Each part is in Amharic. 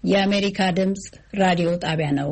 የአሜሪካ ድምጽ ራዲዮ ጣቢያ ነው።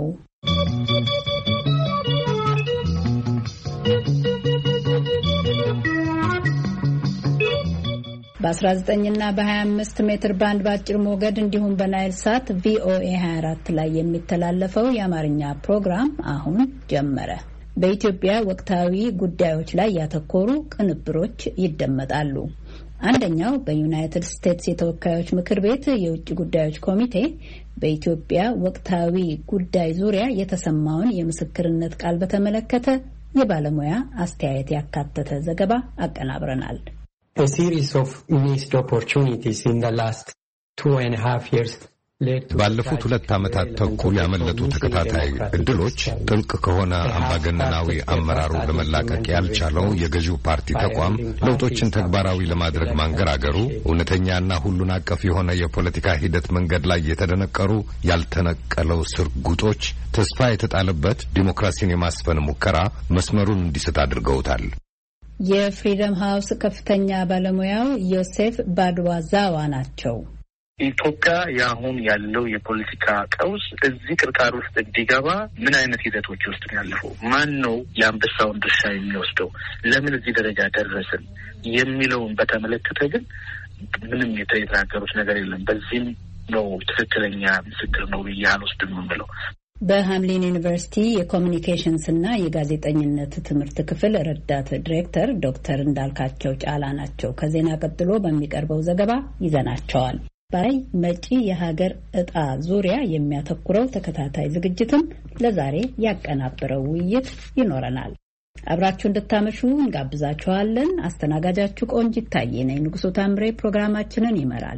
በ19 እና በ25 ሜትር ባንድ ባጭር ሞገድ እንዲሁም በናይል ሳት ቪኦኤ 24 ላይ የሚተላለፈው የአማርኛ ፕሮግራም አሁን ጀመረ። በኢትዮጵያ ወቅታዊ ጉዳዮች ላይ ያተኮሩ ቅንብሮች ይደመጣሉ። አንደኛው በዩናይትድ ስቴትስ የተወካዮች ምክር ቤት የውጭ ጉዳዮች ኮሚቴ በኢትዮጵያ ወቅታዊ ጉዳይ ዙሪያ የተሰማውን የምስክርነት ቃል በተመለከተ የባለሙያ አስተያየት ያካተተ ዘገባ አቀናብረናል። A series of missed opportunities in the last 2.5 years ባለፉት 2 ዓመታት ተኩል ያመለጡ ተከታታይ እድሎች ጥልቅ ከሆነ አምባገነናዊ አመራሩ ለመላቀቅ ያልቻለው የገዢው ፓርቲ ተቋም ለውጦችን ተግባራዊ ለማድረግ ማንገራገሩ እውነተኛና ሁሉን አቀፍ የሆነ የፖለቲካ ሂደት መንገድ ላይ የተደነቀሩ ያልተነቀለው ስርጉጦች ተስፋ የተጣለበት ዲሞክራሲን የማስፈን ሙከራ መስመሩን እንዲስት አድርገውታል። የፍሪደም ሃውስ ከፍተኛ ባለሙያው ዮሴፍ ባድዋዛዋ ናቸው። ኢትዮጵያ ያሁን ያለው የፖለቲካ ቀውስ እዚህ ቅርቃር ውስጥ እንዲገባ ምን አይነት ሂደቶች ውስጥ ነው ያለፈው? ማን ነው የአንበሳውን ድርሻ የሚወስደው? ለምን እዚህ ደረጃ ደረስን የሚለውን በተመለከተ ግን ምንም የተናገሩት ነገር የለም። በዚህም ነው ትክክለኛ ምስክር ነው ብዬ አልወስድም የምለው። በሃምሊን ዩኒቨርሲቲ የኮሚኒኬሽንስ እና የጋዜጠኝነት ትምህርት ክፍል ረዳት ዲሬክተር ዶክተር እንዳልካቸው ጫላ ናቸው። ከዜና ቀጥሎ በሚቀርበው ዘገባ ይዘናቸዋል። ባይ መጪ የሀገር ዕጣ ዙሪያ የሚያተኩረው ተከታታይ ዝግጅትም ለዛሬ ያቀናበረው ውይይት ይኖረናል። አብራችሁ እንድታመሹ እንጋብዛችኋለን። አስተናጋጃችሁ ቆንጂት ታዬ ነኝ። ንጉሱ ታምሬ ፕሮግራማችንን ይመራል።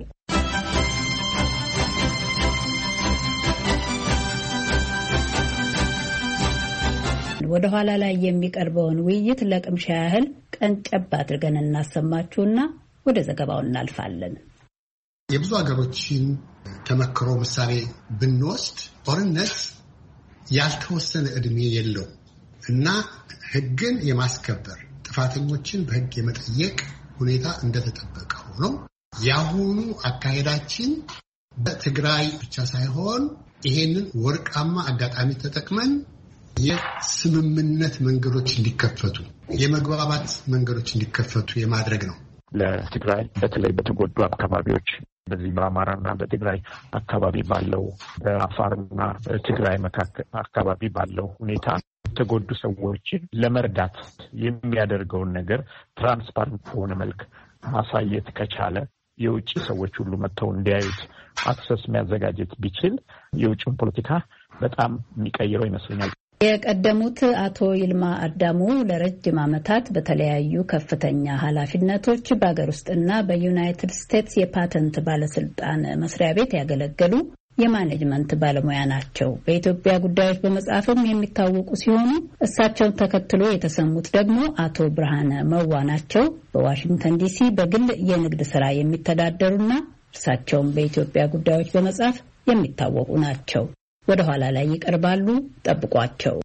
ወደ ኋላ ላይ የሚቀርበውን ውይይት ለቅምሻ ያህል ቀንጨብ አድርገን እናሰማችሁና ወደ ዘገባው እናልፋለን። የብዙ ሀገሮችን ተመክሮ ምሳሌ ብንወስድ ጦርነት ያልተወሰነ እድሜ የለው እና ሕግን የማስከበር ጥፋተኞችን በሕግ የመጠየቅ ሁኔታ እንደተጠበቀ ሆኖ ያሁኑ አካሄዳችን በትግራይ ብቻ ሳይሆን ይሄንን ወርቃማ አጋጣሚ ተጠቅመን የስምምነት መንገዶች እንዲከፈቱ የመግባባት መንገዶች እንዲከፈቱ የማድረግ ነው። ለትግራይ በተለይ በተጎዱ አካባቢዎች በዚህ በአማራና በትግራይ አካባቢ ባለው በአፋርና በትግራይ መካከል አካባቢ ባለው ሁኔታ የተጎዱ ሰዎችን ለመርዳት የሚያደርገውን ነገር ትራንስፓረንት በሆነ መልክ ማሳየት ከቻለ የውጭ ሰዎች ሁሉ መጥተው እንዲያዩት አክሰስ የሚያዘጋጀት ቢችል የውጭውን ፖለቲካ በጣም የሚቀይረው ይመስለኛል። የቀደሙት አቶ ይልማ አዳሙ ለረጅም ዓመታት በተለያዩ ከፍተኛ ኃላፊነቶች በአገር ውስጥና በዩናይትድ ስቴትስ የፓተንት ባለስልጣን መስሪያ ቤት ያገለገሉ የማኔጅመንት ባለሙያ ናቸው። በኢትዮጵያ ጉዳዮች በመጻፍም የሚታወቁ ሲሆኑ እሳቸውን ተከትሎ የተሰሙት ደግሞ አቶ ብርሃነ መዋ ናቸው። በዋሽንግተን ዲሲ በግል የንግድ ስራ የሚተዳደሩና እርሳቸውም በኢትዮጵያ ጉዳዮች በመጻፍ የሚታወቁ ናቸው። ወደ ኋላ ላይ ይቀርባሉ። ጠብቋቸው።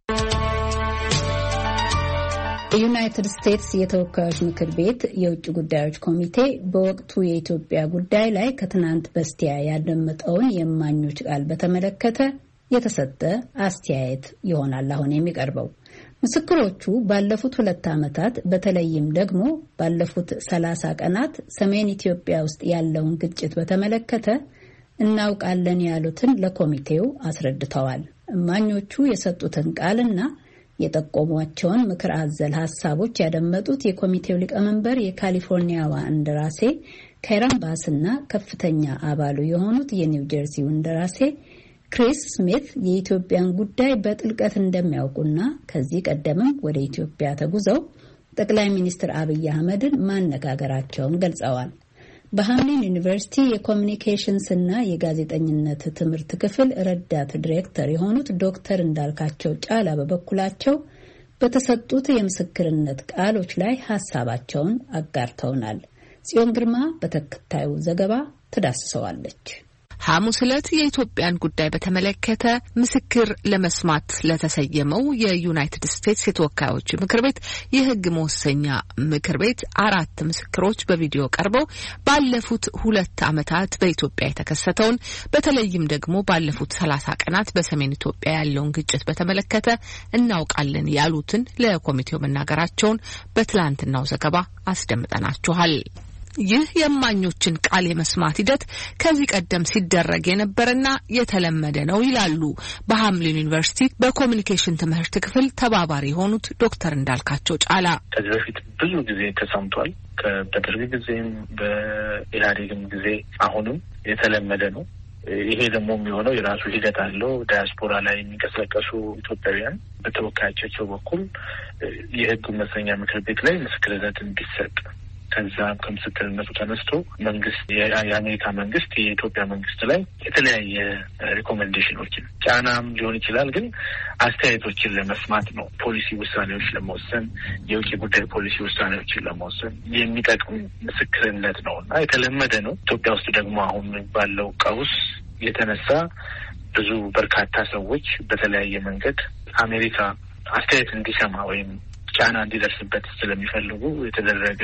የዩናይትድ ስቴትስ የተወካዮች ምክር ቤት የውጭ ጉዳዮች ኮሚቴ በወቅቱ የኢትዮጵያ ጉዳይ ላይ ከትናንት በስቲያ ያደመጠውን የእማኞች ቃል በተመለከተ የተሰጠ አስተያየት ይሆናል አሁን የሚቀርበው። ምስክሮቹ ባለፉት 2 ዓመታት በተለይም ደግሞ ባለፉት 30 ቀናት ሰሜን ኢትዮጵያ ውስጥ ያለውን ግጭት በተመለከተ እናውቃለን ያሉትን ለኮሚቴው አስረድተዋል። እማኞቹ የሰጡትን ቃልና የጠቆሟቸውን ምክር አዘል ሀሳቦች ያደመጡት የኮሚቴው ሊቀመንበር የካሊፎርኒያዋ እንደራሴ ካይረን ባስና ከፍተኛ አባሉ የሆኑት የኒው ጀርሲው እንደራሴ ክሪስ ስሚት የኢትዮጵያን ጉዳይ በጥልቀት እንደሚያውቁና ከዚህ ቀደምም ወደ ኢትዮጵያ ተጉዘው ጠቅላይ ሚኒስትር አብይ አህመድን ማነጋገራቸውን ገልጸዋል። በሃምሊን ዩኒቨርሲቲ የኮሚኒኬሽንስ እና የጋዜጠኝነት ትምህርት ክፍል ረዳት ዲሬክተር የሆኑት ዶክተር እንዳልካቸው ጫላ በበኩላቸው በተሰጡት የምስክርነት ቃሎች ላይ ሀሳባቸውን አጋርተውናል። ጽዮን ግርማ በተከታዩ ዘገባ ትዳስሰዋለች። ሐሙስ ዕለት የኢትዮጵያን ጉዳይ በተመለከተ ምስክር ለመስማት ለተሰየመው የዩናይትድ ስቴትስ የተወካዮች ምክር ቤት የሕግ መወሰኛ ምክር ቤት 4 ምስክሮች በቪዲዮ ቀርበው ባለፉት 2 ዓመታት በኢትዮጵያ የተከሰተውን በተለይም ደግሞ ባለፉት 30 ቀናት በሰሜን ኢትዮጵያ ያለውን ግጭት በተመለከተ እናውቃለን ያሉትን ለኮሚቴው መናገራቸውን በትላንትናው ዘገባ አስደምጠናችኋል። ይህ የማኞችን ቃል የመስማት ሂደት ከዚህ ቀደም ሲደረግ የነበረና የተለመደ ነው ይላሉ በሃምሊን ዩኒቨርሲቲ በኮሚኒኬሽን ትምህርት ክፍል ተባባሪ የሆኑት ዶክተር እንዳልካቸው ጫላ። ከዚህ በፊት ብዙ ጊዜ ተሰምቷል። በደርግ ጊዜም በኢህአዴግም ጊዜ አሁንም የተለመደ ነው። ይሄ ደግሞ የሚሆነው የራሱ ሂደት አለው። ዳያስፖራ ላይ የሚንቀሳቀሱ ኢትዮጵያውያን በተወካዮቻቸው በኩል የሕግ መወሰኛ ምክር ቤት ላይ ምስክርነት እንዲሰጥ ከዛም ከምስክርነቱ ተነስቶ መንግስት የአሜሪካ መንግስት የኢትዮጵያ መንግስት ላይ የተለያየ ሪኮሜንዴሽኖችን ጫናም ሊሆን ይችላል፣ ግን አስተያየቶችን ለመስማት ነው። ፖሊሲ ውሳኔዎች ለመወሰን የውጭ ጉዳይ ፖሊሲ ውሳኔዎችን ለመወሰን የሚጠቅም ምስክርነት ነው እና የተለመደ ነው። ኢትዮጵያ ውስጥ ደግሞ አሁን ባለው ቀውስ የተነሳ ብዙ በርካታ ሰዎች በተለያየ መንገድ አሜሪካ አስተያየት እንዲሰማ ወይም ጫና እንዲደርስበት ስለሚፈልጉ የተደረገ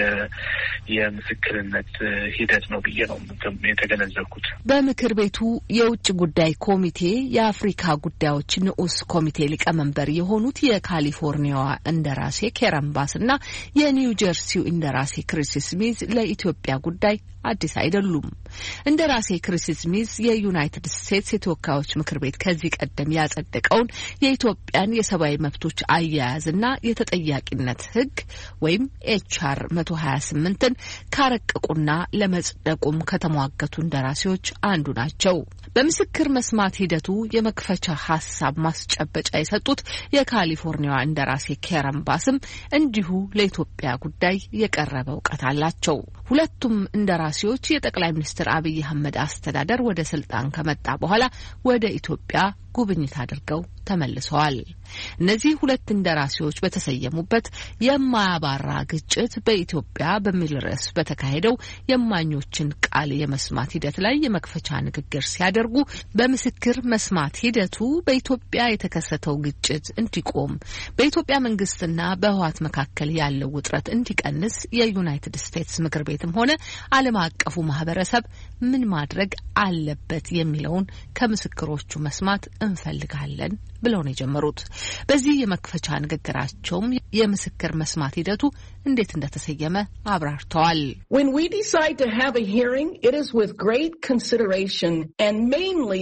የምስክርነት ሂደት ነው ብዬ ነው የተገነዘብኩት። በምክር ቤቱ የውጭ ጉዳይ ኮሚቴ የአፍሪካ ጉዳዮች ንዑስ ኮሚቴ ሊቀመንበር የሆኑት የካሊፎርኒያዋ እንደራሴ ኬረን ባስ እና የኒው ጀርሲው እንደራሴ ክሪስ ስሚዝ ለኢትዮጵያ ጉዳይ አዲስ አይደሉም። እንደራሴ ክሪስ ስሚዝ የዩናይትድ ስቴትስ የተወካዮች ምክር ቤት ከዚህ ቀደም ያጸደቀውን የኢትዮጵያን የሰብአዊ መብቶች አያያዝና የተጠያቂነት ሕግ ወይም ኤችአር 128ን ካረቀቁና ለመጽደቁም ከተሟገቱ እንደራሴዎች አንዱ ናቸው። በምስክር መስማት ሂደቱ የመክፈቻ ሀሳብ ማስጨበጫ የሰጡት የካሊፎርኒያዋ እንደራሴ ኬረን ባስም እንዲሁ ለኢትዮጵያ ጉዳይ የቀረበ እውቀት አላቸው። ሁለቱም እንደራሴዎች የጠቅላይ ሚኒስትር አብይ አህመድ አስተዳደር ወደ ስልጣን ከመጣ በኋላ ወደ ኢትዮጵያ ጉብኝት አድርገው ተመልሰዋል። እነዚህ 2 እንደራሴዎች በተሰየሙበት የማያባራ ግጭት በኢትዮጵያ በሚል ርዕስ በተካሄደው የማኞችን ቃል የመስማት ሂደት ላይ የመክፈቻ ንግግር ሲያደርጉ በምስክር መስማት ሂደቱ በኢትዮጵያ የተከሰተው ግጭት እንዲቆም፣ በኢትዮጵያ መንግስትና በህወሓት መካከል ያለው ውጥረት እንዲቀንስ የዩናይትድ ስቴትስ ምክር ቤትም ሆነ ዓለም አቀፉ ማህበረሰብ ምን ማድረግ አለበት የሚለውን ከምስክሮቹ መስማት እንፈልጋለን ብለው ነው የጀመሩት። በዚህ የመክፈቻ ንግግራቸውም የምስክር መስማት ሂደቱ እንዴት እንደተሰየመ አብራርተዋል። When we decide to have a hearing, it is with great consideration and mainly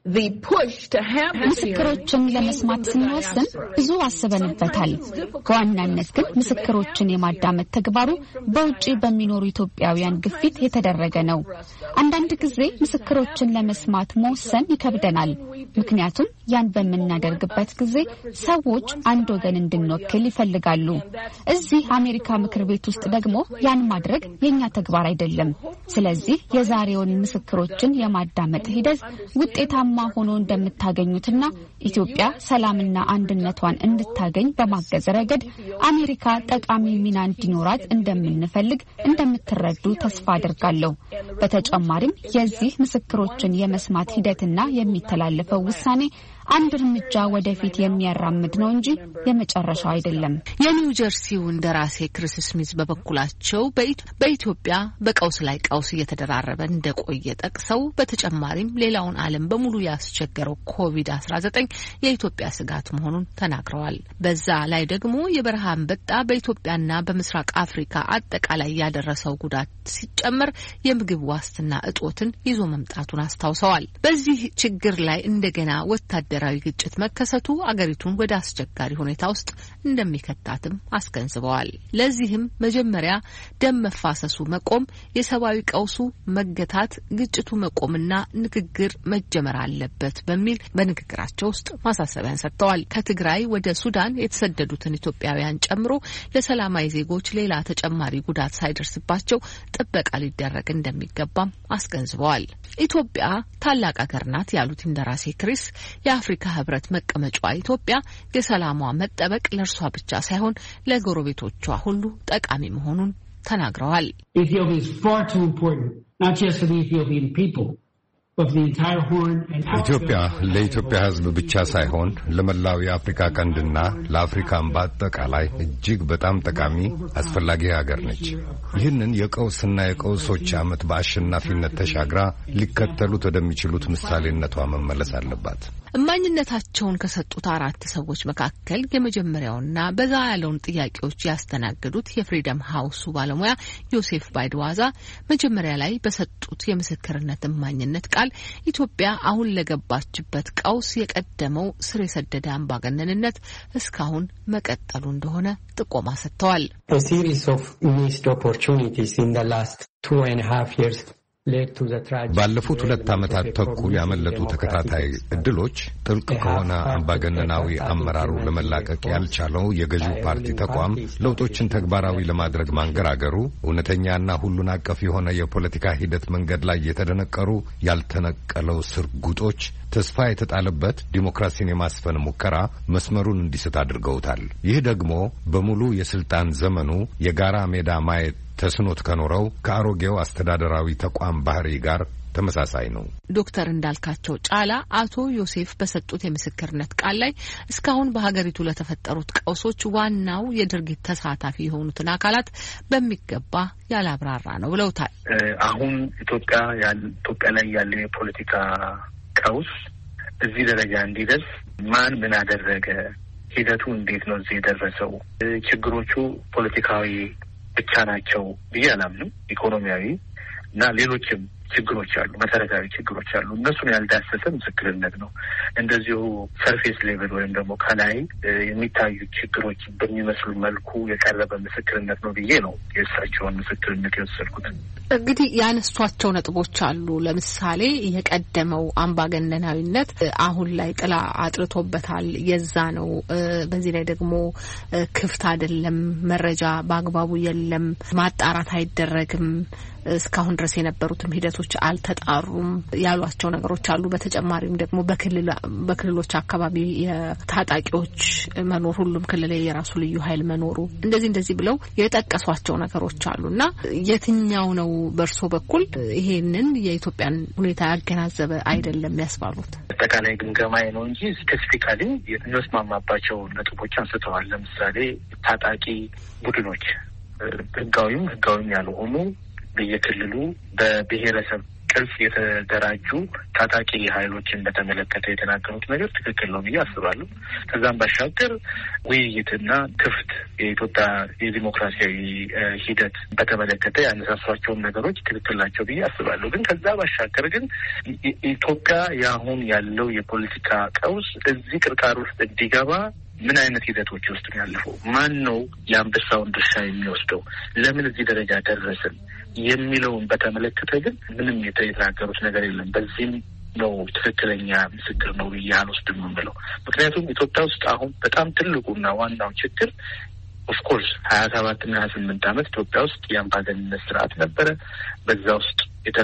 ምስክሮችን ለመስማት ስንወስን ብዙ አስበንበታል። በዋናነት ግን ምስክሮችን የማዳመጥ ተግባሩ በውጪ በሚኖሩ ኢትዮጵያውያን ግፊት የተደረገ ነው። አንዳንድ ጊዜ ምስክሮችን ለመስማት መወሰን ይከብደናል። ምክንያቱም ያን በምናደርግበት ጊዜ ሰዎች አንድ ወገን እንድንወክል ይፈልጋሉ። እዚህ አሜሪካ ምክር ቤት ውስጥ ደግሞ ያን ማድረግ የኛ ተግባር አይደለም። ስለዚህ የዛሬውን ምስክሮችን የማዳመጥ ሂደት ውጤታማ ሆኖ እንደምታገኙትና ኢትዮጵያ ሰላምና አንድነቷን እንድታገኝ በማገዝ ረገድ አሜሪካ ጠቃሚ ሚና እንዲኖራት እንደምንፈልግ እንደምትረዱ ተስፋ አድርጋለሁ። በተጨማሪም የዚህ ምስክሮችን የመስማት ሂደትና የሚተላለፈው ውሳኔ አንድ እርምጃ ወደፊት የሚያራምድ ነው እንጂ የመጨረሻው አይደለም። የኒው ጀርሲው እንደራሴ ክሪስ ስሚዝ በበኩላቸው በኢትዮጵያ በቀውስ ላይ ቀውስ እየተደራረበ እንደቆየ ጠቅሰው በተጨማሪም ሌላውን ዓለም በሙሉ ያስቸገረው ኮቪድ-19 የኢትዮጵያ ስጋት መሆኑን ተናግረዋል። በዛ ላይ ደግሞ የበረሃ አንበጣ በኢትዮጵያና በምስራቅ አፍሪካ አጠቃላይ ያደረሰው ጉዳት ሲጨመር የምግብ ዋስትና እጦትን ይዞ መምጣቱን አስታውሰዋል። በዚህ ችግር ላይ እንደገና ወታደራዊ ግጭት መከሰቱ አገሪቱን ወደ አስቸጋሪ ሁኔታ ውስጥ እንደሚከታትም አስገንዝበዋል። ለዚህም መጀመሪያ ደም መፋሰሱ መቆም፣ የሰብአዊ ቀውሱ መገታት፣ ግጭቱ መቆምና ንግግር መጀመር አለበት በሚል በንግግራቸው ውስጥ ማሳሰቢያን ሰጥተዋል። ከትግራይ ወደ ሱዳን የተሰደዱትን ኢትዮጵያውያን ጨምሮ ለሰላማዊ ዜጎች ሌላ ተጨማሪ ጉዳት ሳይደርስባቸው ጥበቃ ሊደረግ እንደሚገባም አስገንዝበዋል። ኢትዮጵያ ታላቅ ሀገር ናት ያሉት እንደራሴ ክሪስ የአፍሪካ ህብረት መቀመጫዋ ኢትዮጵያ የሰላሟ መጠበቅ ለእርሷ ብቻ ሳይሆን ለጎረቤቶቿ ሁሉ ጠቃሚ መሆኑን ተናግረዋል። Ethiopia is far too important, not just for the Ethiopian people, ኢትዮጵያ ለኢትዮጵያ ሕዝብ ብቻ ሳይሆን ለመላው የአፍሪካ ቀንድና ለአፍሪካም በአጠቃላይ እጅግ በጣም ጠቃሚ አስፈላጊ ሀገር ነች። ይህንን የቀውስና የቀውሶች ዓመት በአሸናፊነት ተሻግራ ሊከተሉት ወደሚችሉት ምሳሌነቷ መመለስ አለባት። እማኝነታቸውን ከሰጡት 4 ሰዎች መካከል የመጀመሪያውና በዛ ያለውን ጥያቄዎች ያስተናገዱት የፍሪደም ሃውሱ ባለሙያ ዮሴፍ ባይድዋዛ መጀመሪያ ላይ በሰጡት የምስክርነት እማኝነት ቃል ኢትዮጵያ አሁን ለገባችበት ቀውስ የቀደመው ስር የሰደደ አምባገነንነት እስካሁን መቀጠሉ እንደሆነ ጥቆማ ሰጥተዋል። A series of missed opportunities in the last 2.5 years ባለፉት 2 ዓመታት ተኩል ያመለጡ ተከታታይ እድሎች ጥልቅ ከሆነ አምባገነናዊ አመራሩ ለመላቀቅ ያልቻለው የገዢው ፓርቲ ተቋም ለውጦችን ተግባራዊ ለማድረግ ማንገራገሩ እውነተኛና ሁሉን አቀፍ የሆነ የፖለቲካ ሂደት መንገድ ላይ የተደነቀሩ ያልተነቀለው ስርጉጦች ተስፋ የተጣለበት ዲሞክራሲን የማስፈን ሙከራ መስመሩን እንዲስት አድርገውታል። ይህ ደግሞ በሙሉ የስልጣን ዘመኑ የጋራ ሜዳ ማየት ተስኖት ከኖረው ከአሮጌው አስተዳደራዊ ተቋም ባህሪ ጋር ተመሳሳይ ነው። ዶክተር እንዳልካቸው ጫላ አቶ ዮሴፍ በሰጡት የምስክርነት ቃል ላይ እስካሁን በሀገሪቱ ለተፈጠሩት ቀውሶች ዋናው የድርጊት ተሳታፊ የሆኑትን አካላት በሚገባ ያላብራራ ነው ብለውታል። አሁን ኢትዮጵያ ላይ ያለው የፖለቲካ ቀውስ እዚህ ደረጃ እንዲደርስ ማን ምን አደረገ፣ ሂደቱ እንዴት ነው እዚህ የደረሰው፣ ችግሮቹ ፖለቲካዊ ብቻ ናቸው ብዬ አላምንም። ኢኮኖሚያዊ እና ሌሎችም ችግሮች አሉ፣ መሰረታዊ ችግሮች አሉ። እነሱን ያልዳሰሰ ምስክርነት ነው። እንደዚሁ ሰርፌስ ሌቭል ወይም ደግሞ ከላይ የሚታዩ ችግሮች በሚመስሉ መልኩ የቀረበ ምስክርነት ነው ብዬ ነው የእሳቸውን ምስክርነት የወሰድኩት። እንግዲህ ያነሷቸው ነጥቦች አሉ። ለምሳሌ የቀደመው አምባገነናዊነት አሁን ላይ ጥላ አጥልቶበታል፣ የዛ ነው። በዚህ ላይ ደግሞ ክፍት አይደለም፣ መረጃ በአግባቡ የለም፣ ማጣራት አይደረግም፣ እስካሁን ድረስ የነበሩትም ሂደቶች አልተጣሩም ያሏቸው ነገሮች አሉ። በተጨማሪም ደግሞ በክልሎች አካባቢ የታጣቂዎች መኖር፣ ሁሉም ክልል የራሱ ልዩ ኃይል መኖሩ፣ እንደዚህ ብለው የጠቀሷቸው ነገሮች አሉና የትኛው ነው በእርሶ በኩል ይሄንን የኢትዮጵያን ሁኔታ ያገናዘበ አይደለም ያስባሉት? አጠቃላይ ግምገማዬ ነው እንጂ ስፔሲፊካሊ የምንስማማባቸው ነጥቦች አንስተዋል። ለምሳሌ ታጣቂ ቡድኖች ህጋዊም ያልሆኑ በየክልሉ በብሔረሰብ ቅርጽ የተደራጁ ታጣቂ ኃይሎችን በተመለከተ የተናገሩት ነገር ትክክል ነው ብዬ አስባለሁ። ከዛም ባሻገር ውይይትና ክፍት የኢትዮጵያ የዲሞክራሲያዊ ሂደት በተመለከተ ያነሳሷቸውን ነገሮች ትክክል ናቸው ብዬ አስባለሁ። ግን ከዛ ባሻገር ግን ኢትዮጵያ አሁን ያለው የፖለቲካ ቀውስ እዚህ ቅርቃር ውስጥ እንዲገባ ምን አይነት ሂደቶች ውስጥ ነው ያለፈው? ማን ነው የአንበሳውን ድርሻ የሚወስደው? ለምን እዚህ ደረጃ ደረስን የሚለውን በተመለከተ ግን ምንም የተናገሩት ነገር የለም። በዚህም ነው ትክክለኛ ምስክር ነው ብዬ አልወስድም የምለው። ምክንያቱም ኢትዮጵያ ውስጥ አሁን በጣም ትልቁና ዋናው ችግር ኦፍኮርስ 27 እና 28 ዓመት ኢትዮጵያ ውስጥ የአምባገነንነት ስርዓት ነበረ። በዛ ውስጥ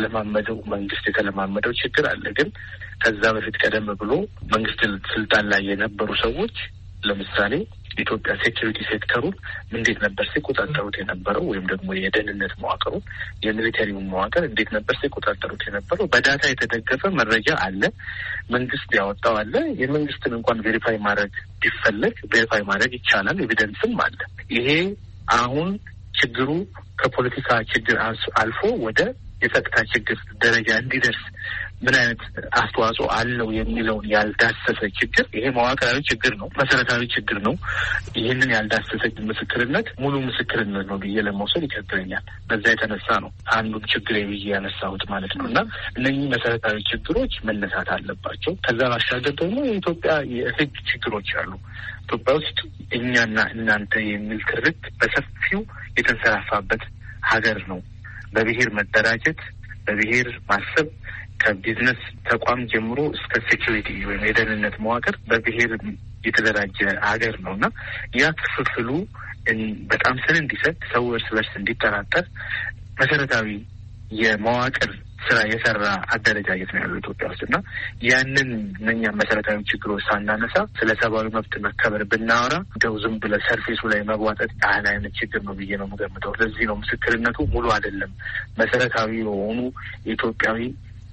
መንግስት የተለማመደው ችግር አለ። ግን ከዛ በፊት ቀደም ብሎ መንግስት ስልጣን ላይ የነበሩ ሰዎች ለምሳሌ ኢትዮጵያ ሴኩሪቲ ሴክተሩን እንዴት ነበር ሲቆጣጠሩት የነበረው? ወይም ደግሞ የደህንነት መዋቅሩን፣ የሚሊተሪውን መዋቅር እንዴት ነበር ሲቆጣጠሩት የነበረው? በዳታ የተደገፈ መረጃ አለ፣ መንግስት ያወጣው አለ። የመንግስትን እንኳን ቬሪፋይ ማድረግ ቢፈለግ ቬሪፋይ ማድረግ ይቻላል፣ ኤቪደንስም አለ። ይሄ አሁን ችግሩ ከፖለቲካ ችግር አልፎ ወደ የጸጥታ ችግር ደረጃ እንዲደርስ ምን አይነት አስተዋጽኦ አለው የሚለውን ያልዳሰሰ ችግር፣ ይሄ መዋቅራዊ ችግር ነው፣ መሰረታዊ ችግር ነው። ይህንን ያልዳሰሰ ምስክርነት ሙሉ ምስክርነት ነው ብዬ ለመውሰድ ይቸግረኛል። በዛ የተነሳ ነው አንዱን ችግር ብዬ ያነሳሁት ማለት ነው። እና እነኚህ መሰረታዊ ችግሮች መነሳት አለባቸው። ከዛ ባሻገር ደግሞ የኢትዮጵያ የህግ ችግሮች አሉ። ኢትዮጵያ ውስጥ እኛና እናንተ የሚል ትርክት በሰፊው የተንሰራፋበት ሀገር ነው። በብሔር መደራጀት፣ በብሔር ማሰብ ከቢዝነስ ተቋም ጀምሮ እስከ ሴኪሪቲ ወይም የደህንነት መዋቅር በብሔር የተደራጀ ሀገር ነው እና ያ ክፍፍሉ በጣም ስር እንዲሰጥ፣ ሰው እርስ በርስ እንዲጠራጠር መሰረታዊ የመዋቅር ስራ የሰራ አደረጃጀት ነው ያለው ኢትዮጵያ ውስጥ እና ያንን እነኛ መሰረታዊ ችግሮች ሳናነሳ ስለ ሰብአዊ መብት መከበር ብናወራ እንደው ዝም ብለ ሰርፌሱ ላይ መጓጠጥ ያህል አይነት ችግር ነው ብዬ ነው የምገምተው። ለዚህ ነው ምስክርነቱ ሙሉ አይደለም። መሰረታዊ የሆኑ የኢትዮጵያዊ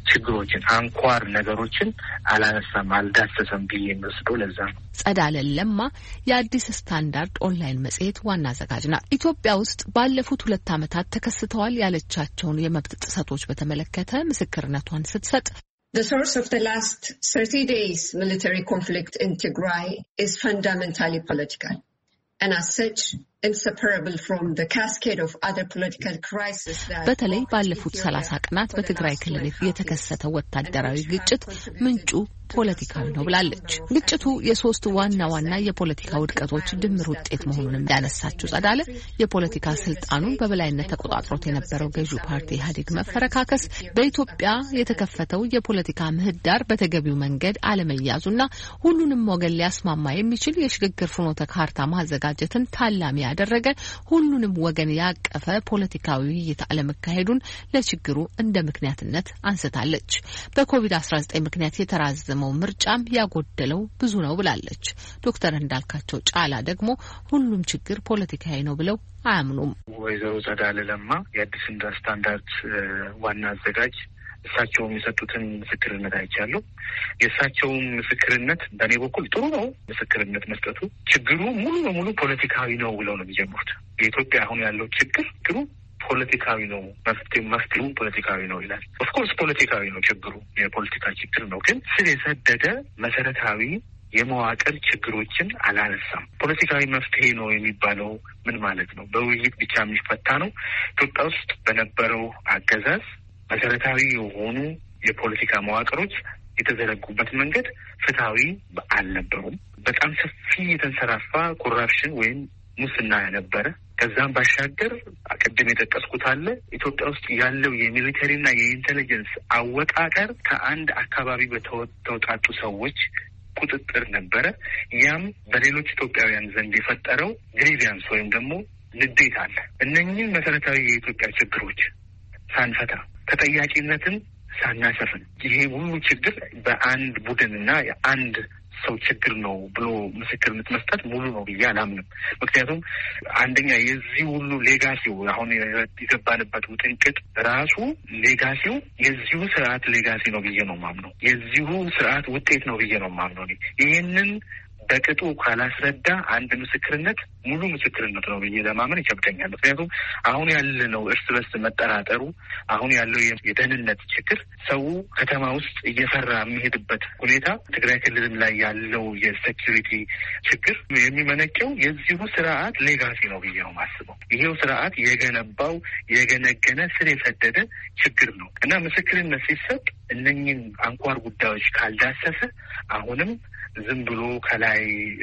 ችግሮችን አንኳር ነገሮችን አላነሳም አልዳሰሰም ብዬ መስሎ ለዛ ነው። ጸዳለ ለማ የአዲስ ስታንዳርድ ኦንላይን መጽሔት ዋና አዘጋጅ ናት። ኢትዮጵያ ውስጥ ባለፉት 2 ዓመታት ተከስተዋል ያለቻቸውን የመብት ጥሰቶች በተመለከተ ምስክርነቷን ስትሰጥ The source of the last 30 days military conflict in Tigray is fundamentally political and as such inseparable from the cascade of other political crises that በተለይ ባለፉት 30 ቀናት በትግራይ ክልል የተከሰተው ወታደራዊ ግጭት ምንጩ ፖለቲካዊ ነው ብላለች። ግጭቱ የሶስት ዋና የፖለቲካ ውድቀቶች ድምር ውጤት መሆኑን እንዳነሳችው ጸዳለ የፖለቲካ ስልጣኑን በበላይነት ተቆጣጥሮት የነበረው ገዢው ፓርቲ ኢህአዴግ መፈረካከስ፣ በኢትዮጵያ የተከፈተው የፖለቲካ ምህዳር በተገቢው መንገድ አለመያዙና ሁሉንም ወገን ሊያስማማ የሚችል የሽግግር ፍኖተ ካርታ ማዘጋጀትን ታላሚ ያደረገ ሁሉንም ወገን ያቀፈ ፖለቲካዊ ውይይት አለመካሄዱን ለችግሩ እንደ ምክንያትነት አንስታለች። በኮቪድ-19 ምክንያት የተራዘመው ምርጫም ያጎደለው ብዙ ነው ብላለች። ዶክተር እንዳልካቸው ጫላ ደግሞ ሁሉም ችግር ፖለቲካዊ ነው ብለው አያምኑም። ወይዘሮ ጸዳለ ለማ የአዲስ ስታንዳርድ ዋና አዘጋጅ እሳቸውም የሰጡትን ምስክርነት አይቻለሁ። የእሳቸውም ምስክርነት በእኔ በኩል ጥሩ ነው። ምስክርነት መስጠቱ ችግሩ ሙሉ በሙሉ ፖለቲካዊ ነው ብለው ነው የሚጀምሩት። የኢትዮጵያ አሁን ያለው ችግሩ ፖለቲካዊ ነው፣ መፍትሄው ፖለቲካዊ ነው ይላል። ኦፍኮርስ ፖለቲካዊ ነው ችግሩ፣ የፖለቲካ ችግር ነው። ግን ስር የሰደደ መሰረታዊ የመዋቅር ችግሮችን አላነሳም። ፖለቲካዊ መፍትሄ ነው የሚባለው ምን ማለት ነው? በውይይት ብቻ የሚፈታ ነው? ኢትዮጵያ ውስጥ በነበረው አገዛዝ መሰረታዊ የሆኑ የፖለቲካ መዋቅሮች የተዘረጉበት መንገድ ፍትሃዊ አልነበሩም። በጣም ሰፊ የተንሰራፋ ኮራፕሽን ወይም ሙስና የነበረ፣ ከዛም ባሻገር ቅድም የጠቀስኩት አለ ኢትዮጵያ ውስጥ ያለው የሚሊተሪና የኢንቴሊጀንስ አወቃቀር ከአንድ አካባቢ በተውጣጡ ሰዎች ቁጥጥር ነበረ። ያም በሌሎች ኢትዮጵያውያን ዘንድ የፈጠረው ግሪቪያንስ ወይም ደግሞ ንዴት አለ። እነኚህ መሰረታዊ የኢትዮጵያ ችግሮች ሳንፈታ ተጠያቂነትን ሳናሰፍን ይሄ ሁሉ ችግር በአንድ ቡድንና የአንድ ሰው ችግር ነው ብሎ ምስክርነት መስጠት ሙሉ ነው ብዬ አላምንም። ምክንያቱም አንደኛ የዚህ ሁሉ ሌጋሲው አሁን የገባንበት ውጥንቅጥ ራሱ ሌጋሲው የዚሁ ስርዓት ሌጋሲ ነው ብዬ ነው ማምነው። የዚሁ ስርዓት ውጤት ነው ብዬ ነው ማምነው። ይሄንን በቅጡ ካላስረዳ አንድ ምስክርነት ሙሉ ምስክርነት ነው ብዬ ለማመን ይከብደኛል። ምክንያቱም አሁን ያለነው እርስ በርስ መጠራጠሩ፣ አሁን ያለው የደህንነት ችግር፣ ሰው ከተማ ውስጥ እየፈራ የሚሄድበት ሁኔታ፣ ትግራይ ክልልም ላይ ያለው የሴኪሪቲ ችግር የሚመነጨው የዚሁ ስርዓት ሌጋሲ ነው ብዬ ነው ማስበው። ይሄው ስርዓት የገነባው የገነገነ ስር የሰደደ ችግር ነው እና ምስክርነት ሲሰጥ እነኝን አንኳር ጉዳዮች ካልዳሰሰ አሁንም ዝም ብሎ ከላይ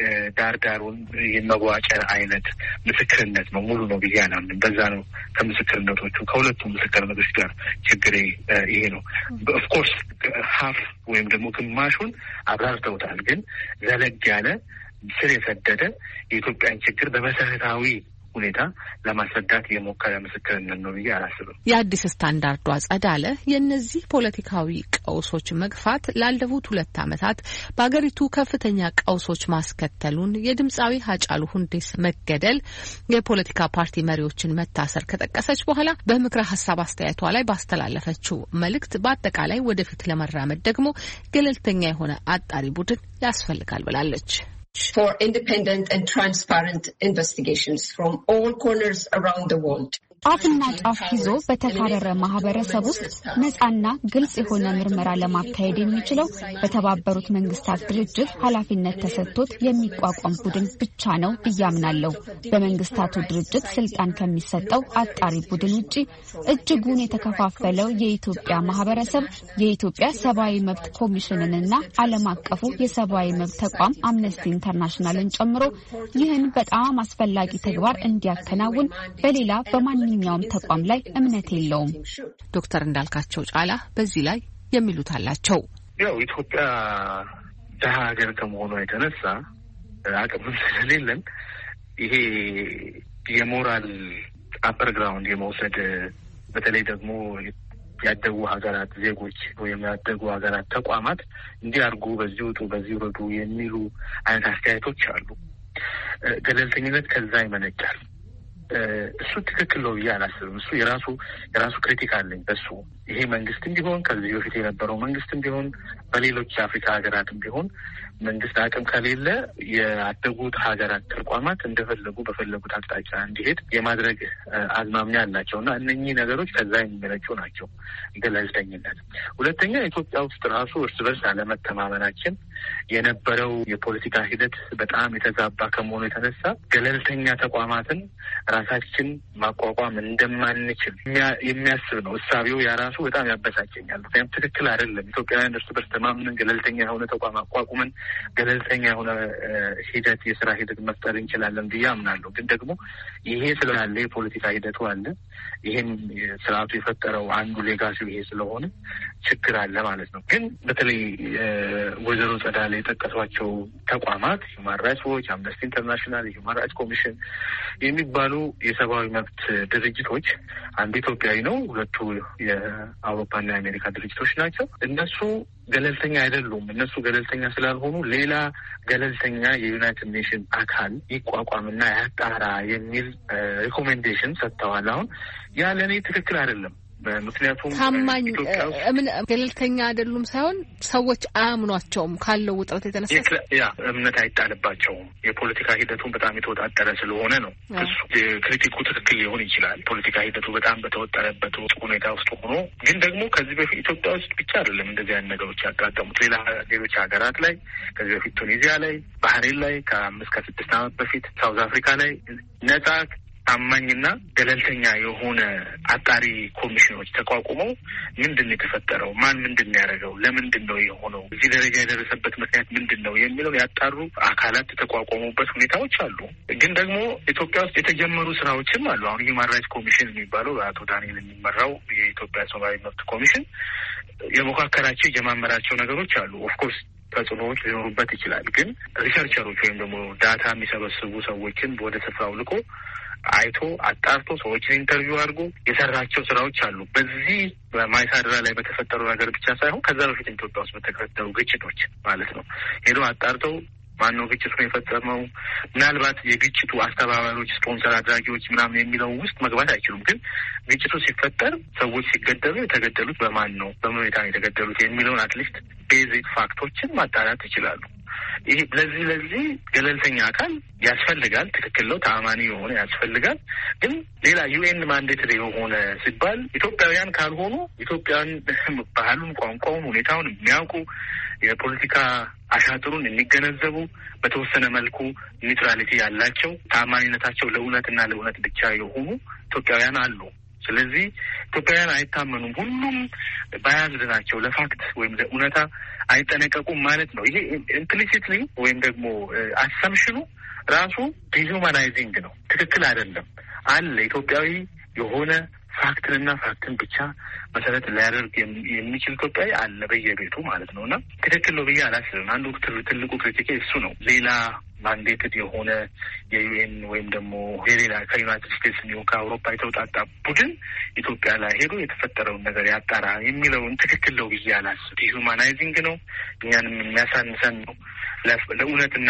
ዳሩን የመዋጨር አይነት ምስክርነት ነው ሙሉ ነው ብዬ አላምንም። በዛ ነው ከምስክርነቶቹ ከሁለቱም ምስክርነቶች ጋር ችግሬ ይሄ ነው። ኦፍኮርስ ሀፍ ወይም ደግሞ ግማሹን አብራርተውታል። ግን ዘለግ ያለ ስር የሰደደ የኢትዮጵያን ችግር በመሰረታዊ ሁኔታ ለማስረዳት የሞከረ ምስክርነት ነው ብዬ አላስብም። የአዲስ ስታንዳርዱ ጸዳለ የእነዚህ ፖለቲካዊ ቀውሶች መግፋት ላለፉት 2 ዓመታት በአገሪቱ ከፍተኛ ቀውሶች ማስከተሉን፣ የድምፃዊ ሀጫሉ ሁንዴሳ መገደል፣ የፖለቲካ ፓርቲ መሪዎችን መታሰር ከጠቀሰች በኋላ በምክረ ሀሳብ አስተያየቷ ላይ ባስተላለፈችው መልእክት በአጠቃላይ ወደፊት ለመራመድ ደግሞ ገለልተኛ የሆነ አጣሪ ቡድን ያስፈልጋል ብላለች። For independent and transparent investigations from all corners around the world. አፍና ጫፍ ይዞ በተካረረ ማህበረሰብ ውስጥ ነፃና ግልጽ የሆነ ምርመራ ለማካሄድ የሚችለው በተባበሩት መንግስታት ድርጅት ኃላፊነት ተሰጥቶት የሚቋቋም ቡድን ብቻ ነው ብያምናለሁ። በመንግስታቱ ድርጅት ስልጣን ከሚሰጠው አጣሪ ቡድን ውጪ እጅጉን የተከፋፈለው የኢትዮጵያ ማህበረሰብ የኢትዮጵያ ሰብአዊ መብት ኮሚሽንንና ዓለም አቀፉ የሰብአዊ መብት ተቋም አምነስቲ ኢንተርናሽናልን ጨምሮ ይህን በጣም አስፈላጊ ተግባር እንዲያከናውን በሌላ በማንኛውም ተቋም ላይ እምነት የለውም። ዶክተር እንዳልካቸው ጫላ በዚህ ላይ የሚሉት አላቸው። ያው ኢትዮጵያ ደሃ ሀገር ከመሆኗ የተነሳ አቅም ስለሌለን ይሄ የሞራል አፐር ግራውንድ የመውሰድ በተለይ ደግሞ ያደጉ ሀገራት ዜጎች ወይም ያደጉ ሀገራት ተቋማት እንዲያርጉ በዚህ ውጡ በዚህ ውረዱ የሚሉ አይነት አስተያየቶች አሉ። ገለልተኝነት ከዛ ይመነጫል። እሱ ትክክል ነው ብዬ አላስብም። እሱ የራሱ ክሪቲክ አለኝ በሱ። ይሄ መንግስትም ቢሆን ከዚህ በፊት የነበረው መንግስትም ቢሆን በሌሎች የአፍሪካ ሀገራትም ቢሆን መንግስት አቅም ከሌለ ያደጉት ሀገራት ተቋማት እንደፈለጉ በፈለጉት አቅጣጫ እንዲሄድ የማድረግ አዝማሚያ አላቸው እና እነኚህ ነገሮች ከዛ የሚመነጩ ናቸው። ገለልተኝነት። ሁለተኛ ኢትዮጵያ ውስጥ ራሱ እርስ በርስ አለመተማመናችን የነበረው የፖለቲካ ሂደት በጣም የተዛባ ከመሆኑ የተነሳ ገለልተኛ ተቋማትን ራሳችን ማቋቋም እንደማንችል የሚያስብ ነው እሳቤው። ያራሱ በጣም ያበሳጨኛል። ምክንያቱም ትክክል አይደለም። ኢትዮጵያውያን እርስ በርስ ተማምነን ገለልተኛ የሆነ ተቋም አቋቁመን ገለልተኛ የሆነ ሂደት የስራ ሂደት መፍጠር እንችላለን ብዬ አምናለሁ። ግን ደግሞ ይሄ ስላለ የፖለቲካ ሂደቱ አለ። ይሄም ስርዓቱ የፈጠረው አንዱ ሌጋሲው ይሄ ስለሆነ ችግር አለ ማለት ነው። ግን በተለይ ወይዘሮ ጸዳለ የጠቀሷቸው ተቋማት ሁማን ራይትስ ዎች፣ አምነስቲ ኢንተርናሽናል፣ ሁማን ራይትስ ኮሚሽን የሚባሉ የሰብአዊ መብት ድርጅቶች አንዱ ኢትዮጵያዊ ነው፣ ሁለቱ የአውሮፓና የአሜሪካ ድርጅቶች ናቸው። እነሱ ገለልተኛ አይደሉም። እነሱ ገለልተኛ ስላልሆኑ ሌላ ገለልተኛ የዩናይትድ ኔሽን አካል ይቋቋምና ያጣራ የሚል ሪኮሜንዴሽን ሰጥተዋል። አሁን ያ ለእኔ ትክክል አይደለም። ምክንያቱም ታማኝ ገለልተኛ አይደሉም ሳይሆን ሰዎች አያምኗቸውም ካለው ውጥረት የተነሳ እምነት አይጣልባቸውም። የፖለቲካ ሂደቱን በጣም የተወጣጠረ ስለሆነ ነው። ክሪቲኩ ትክክል ሊሆን ይችላል። ፖለቲካ ሂደቱ በጣም በተወጠረበት ሁኔታ ውስጥ ሆኖ ግን ደግሞ ከዚህ በፊት ኢትዮጵያ ውስጥ ብቻ አይደለም እንደዚህ አይነት ነገሮች ያጋጠሙት። ሌሎች ሀገራት ላይ ከዚህ በፊት ቱኒዚያ ላይ፣ ባህሬን ላይ ከ5-6 ዓመት በፊት ሳውዝ አፍሪካ ላይ ነጻ ታማኝና ገለልተኛ የሆነ አጣሪ ኮሚሽኖች ተቋቁመው ምንድን ነው የተፈጠረው፣ ማን ምንድን ነው ያደረገው፣ ለምንድን ነው የሆነው፣ እዚህ ደረጃ የደረሰበት ምክንያት ምንድን ነው የሚለውን ያጣሩ አካላት የተቋቋሙበት ሁኔታዎች አሉ። ግን ደግሞ ኢትዮጵያ ውስጥ የተጀመሩ ስራዎችም አሉ። አሁን ሁማን ራይትስ ኮሚሽን የሚባለው በአቶ ዳንኤል የሚመራው የኢትዮጵያ ሰብአዊ መብት ኮሚሽን የሞካከራቸው የጀማመራቸው ነገሮች አሉ። ኦፍኮርስ ተጽዕኖዎች ሊኖሩበት ይችላል። ግን ሪሰርቸሮች ወይም ደግሞ ዳታ የሚሰበስቡ ሰዎችን ወደ ስፍራው ልኮ አይቶ አጣርቶ ሰዎችን ኢንተርቪው አድርጎ የሰራቸው ስራዎች አሉ። በዚህ በማይካድራ ላይ በተፈጠሩ ነገር ብቻ ሳይሆን ከዛ በፊት ኢትዮጵያ ውስጥ በተፈጠሩ ግጭቶች ማለት ነው ሄዶ አጣርተው ማነው ግጭቱን የፈጸመው፣ ምናልባት የግጭቱ አስተባባሪዎች፣ ስፖንሰር አድራጊዎች ምናምን የሚለው ውስጥ መግባት አይችሉም። ግን ግጭቱ ሲፈጠር ሰዎች ሲገደሉ የተገደሉት በማን ነው፣ በምን ሁኔታ ነው የተገደሉት የሚለውን አትሊስት ቤዚክ ፋክቶችን ማጣራት ይችላሉ። ይሄ ለዚህ ገለልተኛ አካል ያስፈልጋል። ትክክል ነው። ተአማኒ የሆነ ያስፈልጋል። ግን ሌላ ዩኤን ማንዴትሪ የሆነ ሲባል ኢትዮጵያውያን ካልሆኑ ኢትዮጵያን ባህሉን፣ ቋንቋውን፣ ሁኔታውን የሚያውቁ የፖለቲካ አሻጥሩን የሚገነዘቡ በተወሰነ መልኩ ኒውትራሊቲ ያላቸው ተአማኒነታቸው ለእውነትና ለእውነት ብቻ የሆኑ ኢትዮጵያውያን አሉ። ስለዚህ ኢትዮጵያውያን አይታመኑም። ሁሉም ባያዝድ ናቸው። ለፋክት ወይም ለእውነታ አይጠነቀቁም ማለት ነው። ይሄ ኢምፕሊሲትሊ ወይም ደግሞ አሰምሽኑ ራሱ ዲሁማናይዚንግ ነው። ትክክል አይደለም። አለ ኢትዮጵያዊ የሆነ ፋክትንና ፋክትን ብቻ መሰረት ሊያደርግ የሚችል ኢትዮጵያዊ አለ በየቤቱ ማለት ነው። እና ትክክል ነው ብዬ አላስብም። አንዱ ትልቁ ክሪቲኬ እሱ ነው። ሌላ ማንዴትድ የሆነ የዩኤን ወይም ደግሞ የሌላ ከዩናይትድ ስቴትስ እንዲሁም ከአውሮፓ የተውጣጣ ቡድን ኢትዮጵያ ላይ ሄዶ የተፈጠረውን ነገር ያጣራ የሚለውን ትክክል ነው ብዬ አላስብም። ዲሁማናይዚንግ ነው። እኛንም የሚያሳንሰን ነው። ለእውነትና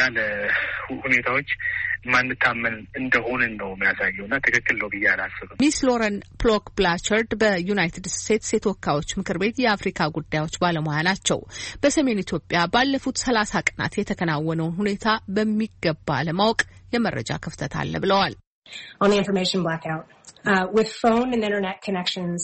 ለሁኔታዎች ማንታመን እንደሆንን ነው የሚያሳየው እና ትክክል ነው ብዬ አላስብም። ሚስ ሎረን ፕሎክ ብላቸርድ በዩናይትድ ስቴትስ የተወካዮች ምክር ቤት የአፍሪካ ጉዳዮች ባለሙያ ናቸው። በሰሜን ኢትዮጵያ ባለፉት 30 ቀናት የተከናወነውን ሁኔታ በሚገባ ለማወቅ የመረጃ ክፍተት አለ ብለዋል። On the information blackout, with phone and internet connections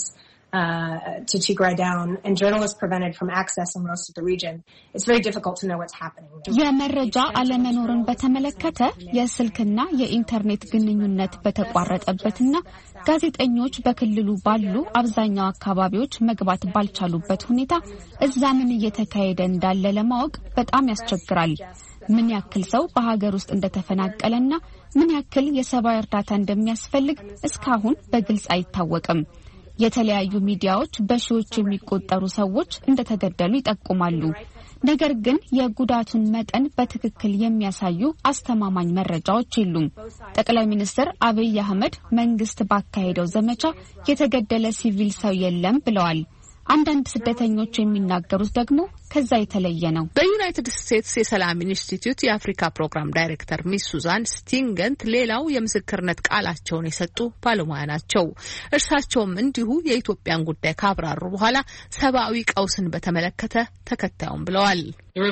to Tigray down and journalists prevented from accessing most of the region, it's very difficult to know what's happening. የመረጃ አለመኖርን በተመለከተ የስልክና የኢንተርኔት ግንኙነት በተቋረጠበትና ጋዜጠኞች በክልሉ ባሉ አብዛኛው አካባቢዎች መግባት ባልቻሉበት ሁኔታ እዛ ምን እየተካሄደ እንዳለ ለማወቅ በጣም ያስቸግራል። ምን ያክል ሰው በሀገር ውስጥ እንደተፈናቀለና ምን ያክል የሰብአዊ እርዳታ እንደሚያስፈልግ እስካሁን በግልጽ አይታወቅም። የተለያዩ ሚዲያዎች በሺዎች የሚቆጠሩ ሰዎች እንደተገደሉ ይጠቁማሉ። ነገር ግን የጉዳቱን መጠን በትክክል የሚያሳዩ አስተማማኝ መረጃዎች የሉም። ጠቅላይ ሚኒስትር አብይ አህመድ መንግስት ባካሄደው ዘመቻ የተገደለ ሲቪል ሰው የለም ብለዋል። አንዳንድ ስደተኞች የሚናገሩት ደግሞ ከዛ የተለየ ነው። በዩናይትድ ስቴትስ የሰላም ኢንስቲትዩት የአፍሪካ ፕሮግራም ዳይሬክተር ሚስ ሱዛን ስቲንገንት ሌላው የምስክርነት ቃላቸውን የሰጡ ባለሙያ ናቸው። እርሳቸውም እንዲሁ የኢትዮጵያን ጉዳይ ካብራሩ በኋላ ሰብአዊ ቀውስን በተመለከተ ተከታዩን ብለዋል።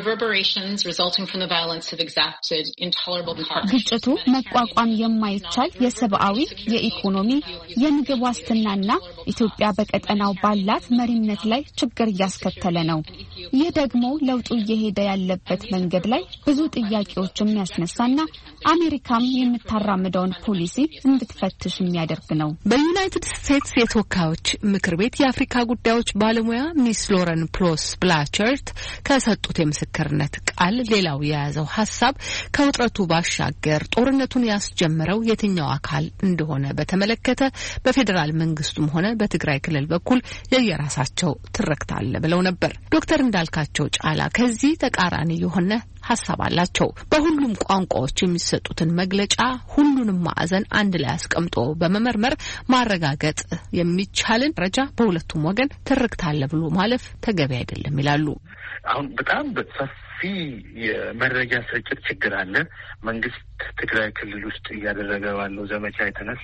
ግጭቱ መቋቋም የማይቻል የሰብአዊ፣ የኢኮኖሚ፣ የምግብ ዋስትናና ኢትዮጵያ በቀጠናው ባላት መሪነት ላይ ችግር እያስከተለ ነው። ይህ ደግሞ ለውጡ እየሄደ ያለበት መንገድ ላይ ብዙ ጥያቄዎች የሚያስነሳና አሜሪካም የምታራምደውን ፖሊሲ እንድትፈትሽ የሚያደርግ ነው። በዩናይትድ ስቴትስ የተወካዮች ምክር ቤት የአፍሪካ ጉዳዮች ባለሙያ ሚስ ሎረን ፕሎስ ብላቸርት ከሰጡት የምስክርነት ቃል ሌላው የያዘው ሀሳብ ከውጥረቱ ባሻገር ጦርነቱን ያስጀመረው የትኛው አካል እንደሆነ በተመለከተ በፌዴራል መንግስቱም ሆነ በትግራይ ክልል በኩል የየራሳቸው ትርክት አለ ብለው ነበር። ዶክተር እንዳልካቸው ጫላ ከዚህ ተቃራኒ የሆነ ሀሳብ አላቸው። በሁሉም ቋንቋዎች የሚሰጡትን መግለጫ ሁሉንም ማዕዘን አንድ ላይ አስቀምጦ በመመርመር ማረጋገጥ የሚቻልን ደረጃ በሁለቱም ወገን ትርክት አለ ብሎ ማለፍ ተገቢ አይደለም ይላሉ። አሁን በጣም ሰፊ የመረጃ ስርጭት ችግር አለ። መንግስት ትግራይ ክልል ውስጥ እያደረገ ባለው ዘመቻ የተነሳ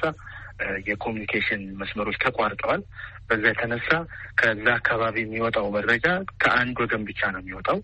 የኮሚኒኬሽን መስመሮች ተቋርጠዋል። በዛ የተነሳ ከዛ አካባቢ የሚወጣው መረጃ ከአንድ ወገን ብቻ ነው የሚወጣው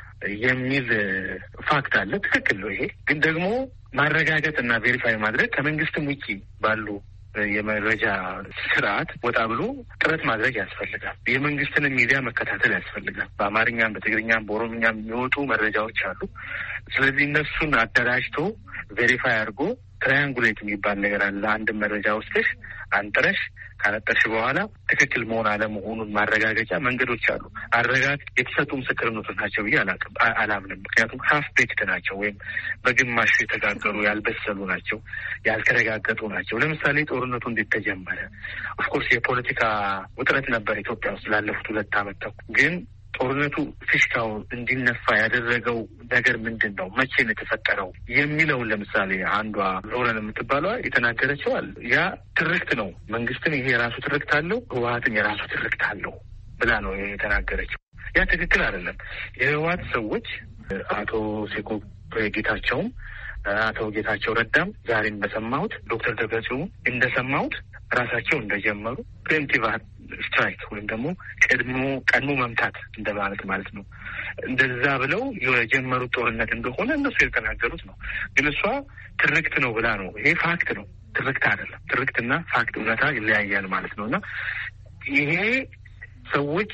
የሚል ፋክት አለ። ትክክል ነው። ይሄ ግን ደግሞ ማረጋገጥ እና ቬሪፋይ ማድረግ ከመንግስትም ውጪ ባሉ የመረጃ ስርዓት ወጣ ብሎ ጥረት ማድረግ ያስፈልጋል። የመንግስትን ሚዲያ መከታተል ያስፈልጋል። በአማርኛም፣ በትግርኛም፣ በኦሮምኛም የሚወጡ መረጃዎች አሉ። ስለዚህ እነሱን አደራጅቶ ቬሪፋይ አድርጎ ትራያንጉሌት የሚባል ነገር አለ። አንድ መረጃ ወስደሽ አንጥረሽ ካነጠርሽ በኋላ ትክክል መሆን አለመሆኑን ማረጋገጫ መንገዶች አሉ። የተሰጡ ምስክርነቶች ናቸው ብዬ አላምንም። ምክንያቱም ሀፍ ቤክድ ናቸው ወይም በግማሹ የተጋገሩ ያልበሰሉ ናቸው፣ ያልተረጋገጡ ናቸው። ለምሳሌ ጦርነቱ እንዴት ተጀመረ? ኦፍኮርስ የፖለቲካ ውጥረት ነበር ኢትዮጵያ ውስጥ ላለፉት 2 ዓመት ተኩል። ግን ጦርነቱ ፊሽካው እንዲነፋ ያደረገው ነገር ምንድን ነው? መቼ ነው የተፈጠረው? የሚለውን ለምሳሌ አንዷ ሎረን የምትባለዋ የተናገረችዋል። ያ ትርክት ነው። መንግስትም ይሄ የራሱ ትርክት አለው፣ ህወሓትም የራሱ ትርክት አለው ብላ ነው የተናገረችው። ያ ትክክል አይደለም። የህወሓት ሰዎች አቶ ሴኮ ጌታቸውም አቶ ጌታቸው ረዳም ዛሬም በሰማሁት ዶክተር ደብረጽዮን እንደሰማሁት ራሳቸው እንደጀመሩ ፕሪኤምፕቲቭ ስትራይክ ወይም ደግሞ ቀድሞ መምታት ማለት ነው። እንደዛ ብለው የጀመሩት ጦርነት እንደሆነ እነሱ የተናገሩት ነው። ግን እሷ ትርክት ነው ብላ ነው። ይሄ ፋክት ነው፣ ትርክት አይደለም። ትርክትና ፋክት እውነታ ይለያያል ማለት ነው። እና ይሄ ሰዎች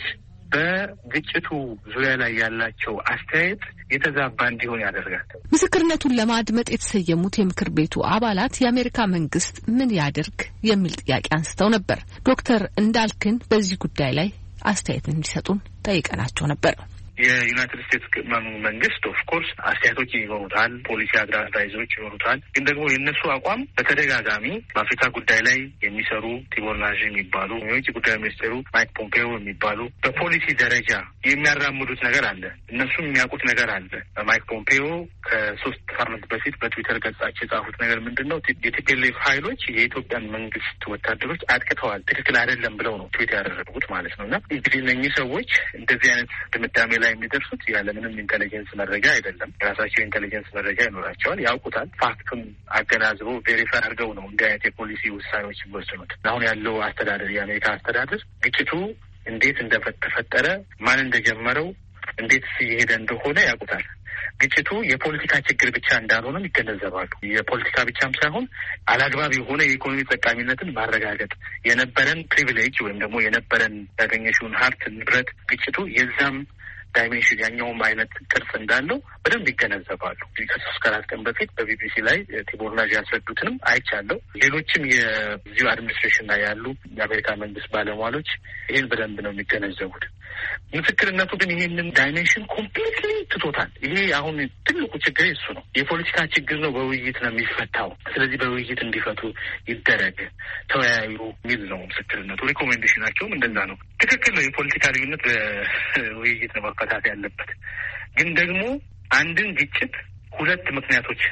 በግጭቱ ዙሪያ ላይ ያላቸው አስተያየት የተዛባ እንዲሆን ያደርጋል። ምስክርነቱን ለማድመጥ የተሰየሙት የምክር ቤቱ አባላት የአሜሪካ መንግስት ምን ያድርግ የሚል ጥያቄ አንስተው ነበር። ዶክተር እንዳልክን በዚህ ጉዳይ ላይ አስተያየት እንዲሰጡን ጠይቀናቸው ነበር። የዩናይትድ ስቴትስ መንግስት ኦፍኮርስ አስተያየቶች ይኖሩታል፣ ፖሊሲ አድራይዞች ይኖሩታል። ግን ደግሞ የእነሱ አቋም በተደጋጋሚ በአፍሪካ ጉዳይ ላይ የሚሰሩ ቲቦር ናዥ የሚባሉ የውጭ ጉዳይ ሚኒስቴሩ ማይክ ፖምፔዮ የሚባሉ በፖሊሲ ደረጃ የሚያራምዱት ነገር አለ። እነሱም የሚያውቁት ነገር አለ። ማይክ ፖምፔዮ ከ3 ሳምንት በፊት በትዊተር ገጻቸው የጻፉት ነገር ምንድን ነው? የቲፒኤልኤፍ ኃይሎች የኢትዮጵያን መንግስት ወታደሮች አጥቅተዋል፣ ትክክል አይደለም ብለው ነው ትዊት ያደረጉት ማለት ነው። እና እንግዲህ እነኚህ ሰዎች እንደዚህ አይነት ድምዳሜ ላይ የሚደርሱት ያለምንም ኢንቴሊጀንስ መረጃ አይደለም። የራሳቸው ኢንቴሊጀንስ መረጃ ይኖራቸዋል፣ ያውቁታል። ፋክቱን አገናዝበው ቬሪፋይ አድርገው ነው እንዲህ አይነት የፖሊሲ ውሳኔዎች የሚወስኑት። አሁን ያለው አስተዳደር የአሜሪካ አስተዳደር ግጭቱ እንዴት እንደተፈጠረ፣ ማን እንደጀመረው፣ እንዴት እየሄደ እንደሆነ ያውቁታል። ግጭቱ የፖለቲካ ችግር ብቻ እንዳልሆነም ይገነዘባሉ። የፖለቲካ ብቻም ሳይሆን አላግባብ የሆነ የኢኮኖሚ ጠቃሚነትን ማረጋገጥ የነበረን ፕሪቪሌጅ ወይም ደግሞ የነበረን ያገኘሽውን ሀብት ንብረት ግጭቱ የዛም ዳይሜንሽን ያኛውም አይነት ቅርጽ እንዳለው በደንብ ይገነዘባሉ። ከ3-4 ቀን በፊት በቢቢሲ ላይ ቲቦር ናዥ ያስረዱትንም አይቻለሁ። ሌሎችም የዚሁ አድሚኒስትሬሽን ላይ ያሉ የአሜሪካ መንግስት ባለሟሎች ይህን በደንብ ነው የሚገነዘቡት። ምስክርነቱ ግን ይሄንን ዳይሜንሽን ኮምፕሊትሊ ትቶታል። ይሄ አሁን ትልቁ ችግር እሱ ነው። የፖለቲካ ችግር ነው፣ በውይይት ነው የሚፈታው። ስለዚህ በውይይት እንዲፈቱ ይደረግ፣ ተወያዩ የሚል ነው ምስክርነቱ። ሪኮሜንዴሽናቸውም እንደዛ ነው። ትክክል ነው። የፖለቲካ ልዩነት በውይይት ነው መፈታት ያለበት። ግን ደግሞ አንድን ግጭት 2 ምክንያቶች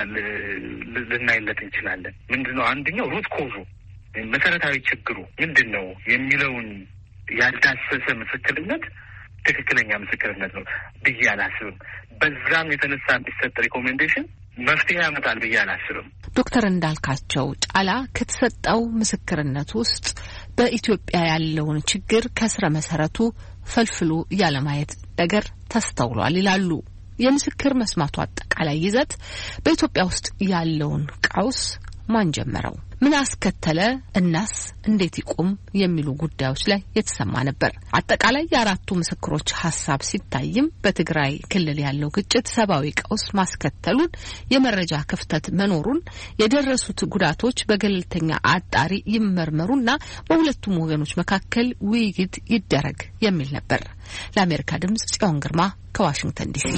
ልናይለት እንችላለን። ምንድነው? አንደኛው ሩት ኮዙ መሰረታዊ ችግሩ ምንድን ነው የሚለውን ያልዳሰሰ ምስክርነት ትክክለኛ ምስክርነት ነው ብዬ አላስብም። በዛም የተነሳ የሚሰጥ ሪኮሜንዴሽን መፍትሄ ያመጣል ብዬ አላስብም። ዶክተር እንዳልካቸው ጫላ ከተሰጠው ምስክርነት ውስጥ በኢትዮጵያ ያለውን ችግር ከስረ መሰረቱ ፈልፍሎ ያለማየት ነገር ተስተውሏል ይላሉ። የምስክር መስማቱ አጠቃላይ ይዘት በኢትዮጵያ ውስጥ ያለውን ቀውስ ማን ጀመረው? ምን አስከተለ? እናስ እንዴት ይቆም? የሚሉ ጉዳዮች ላይ የተሰማ ነበር። አጠቃላይ የአራቱ ምስክሮች ሀሳብ ሲታይም በትግራይ ክልል ያለው ግጭት ሰብአዊ ቀውስ ማስከተሉን፣ የመረጃ ክፍተት መኖሩን፣ የደረሱት ጉዳቶች በገለልተኛ አጣሪ ይመርመሩና በሁለቱም ወገኖች መካከል ውይይት ይደረግ የሚል ነበር። ለአሜሪካ ድምጽ ጽዮን ግርማ ከዋሽንግተን ዲሲ።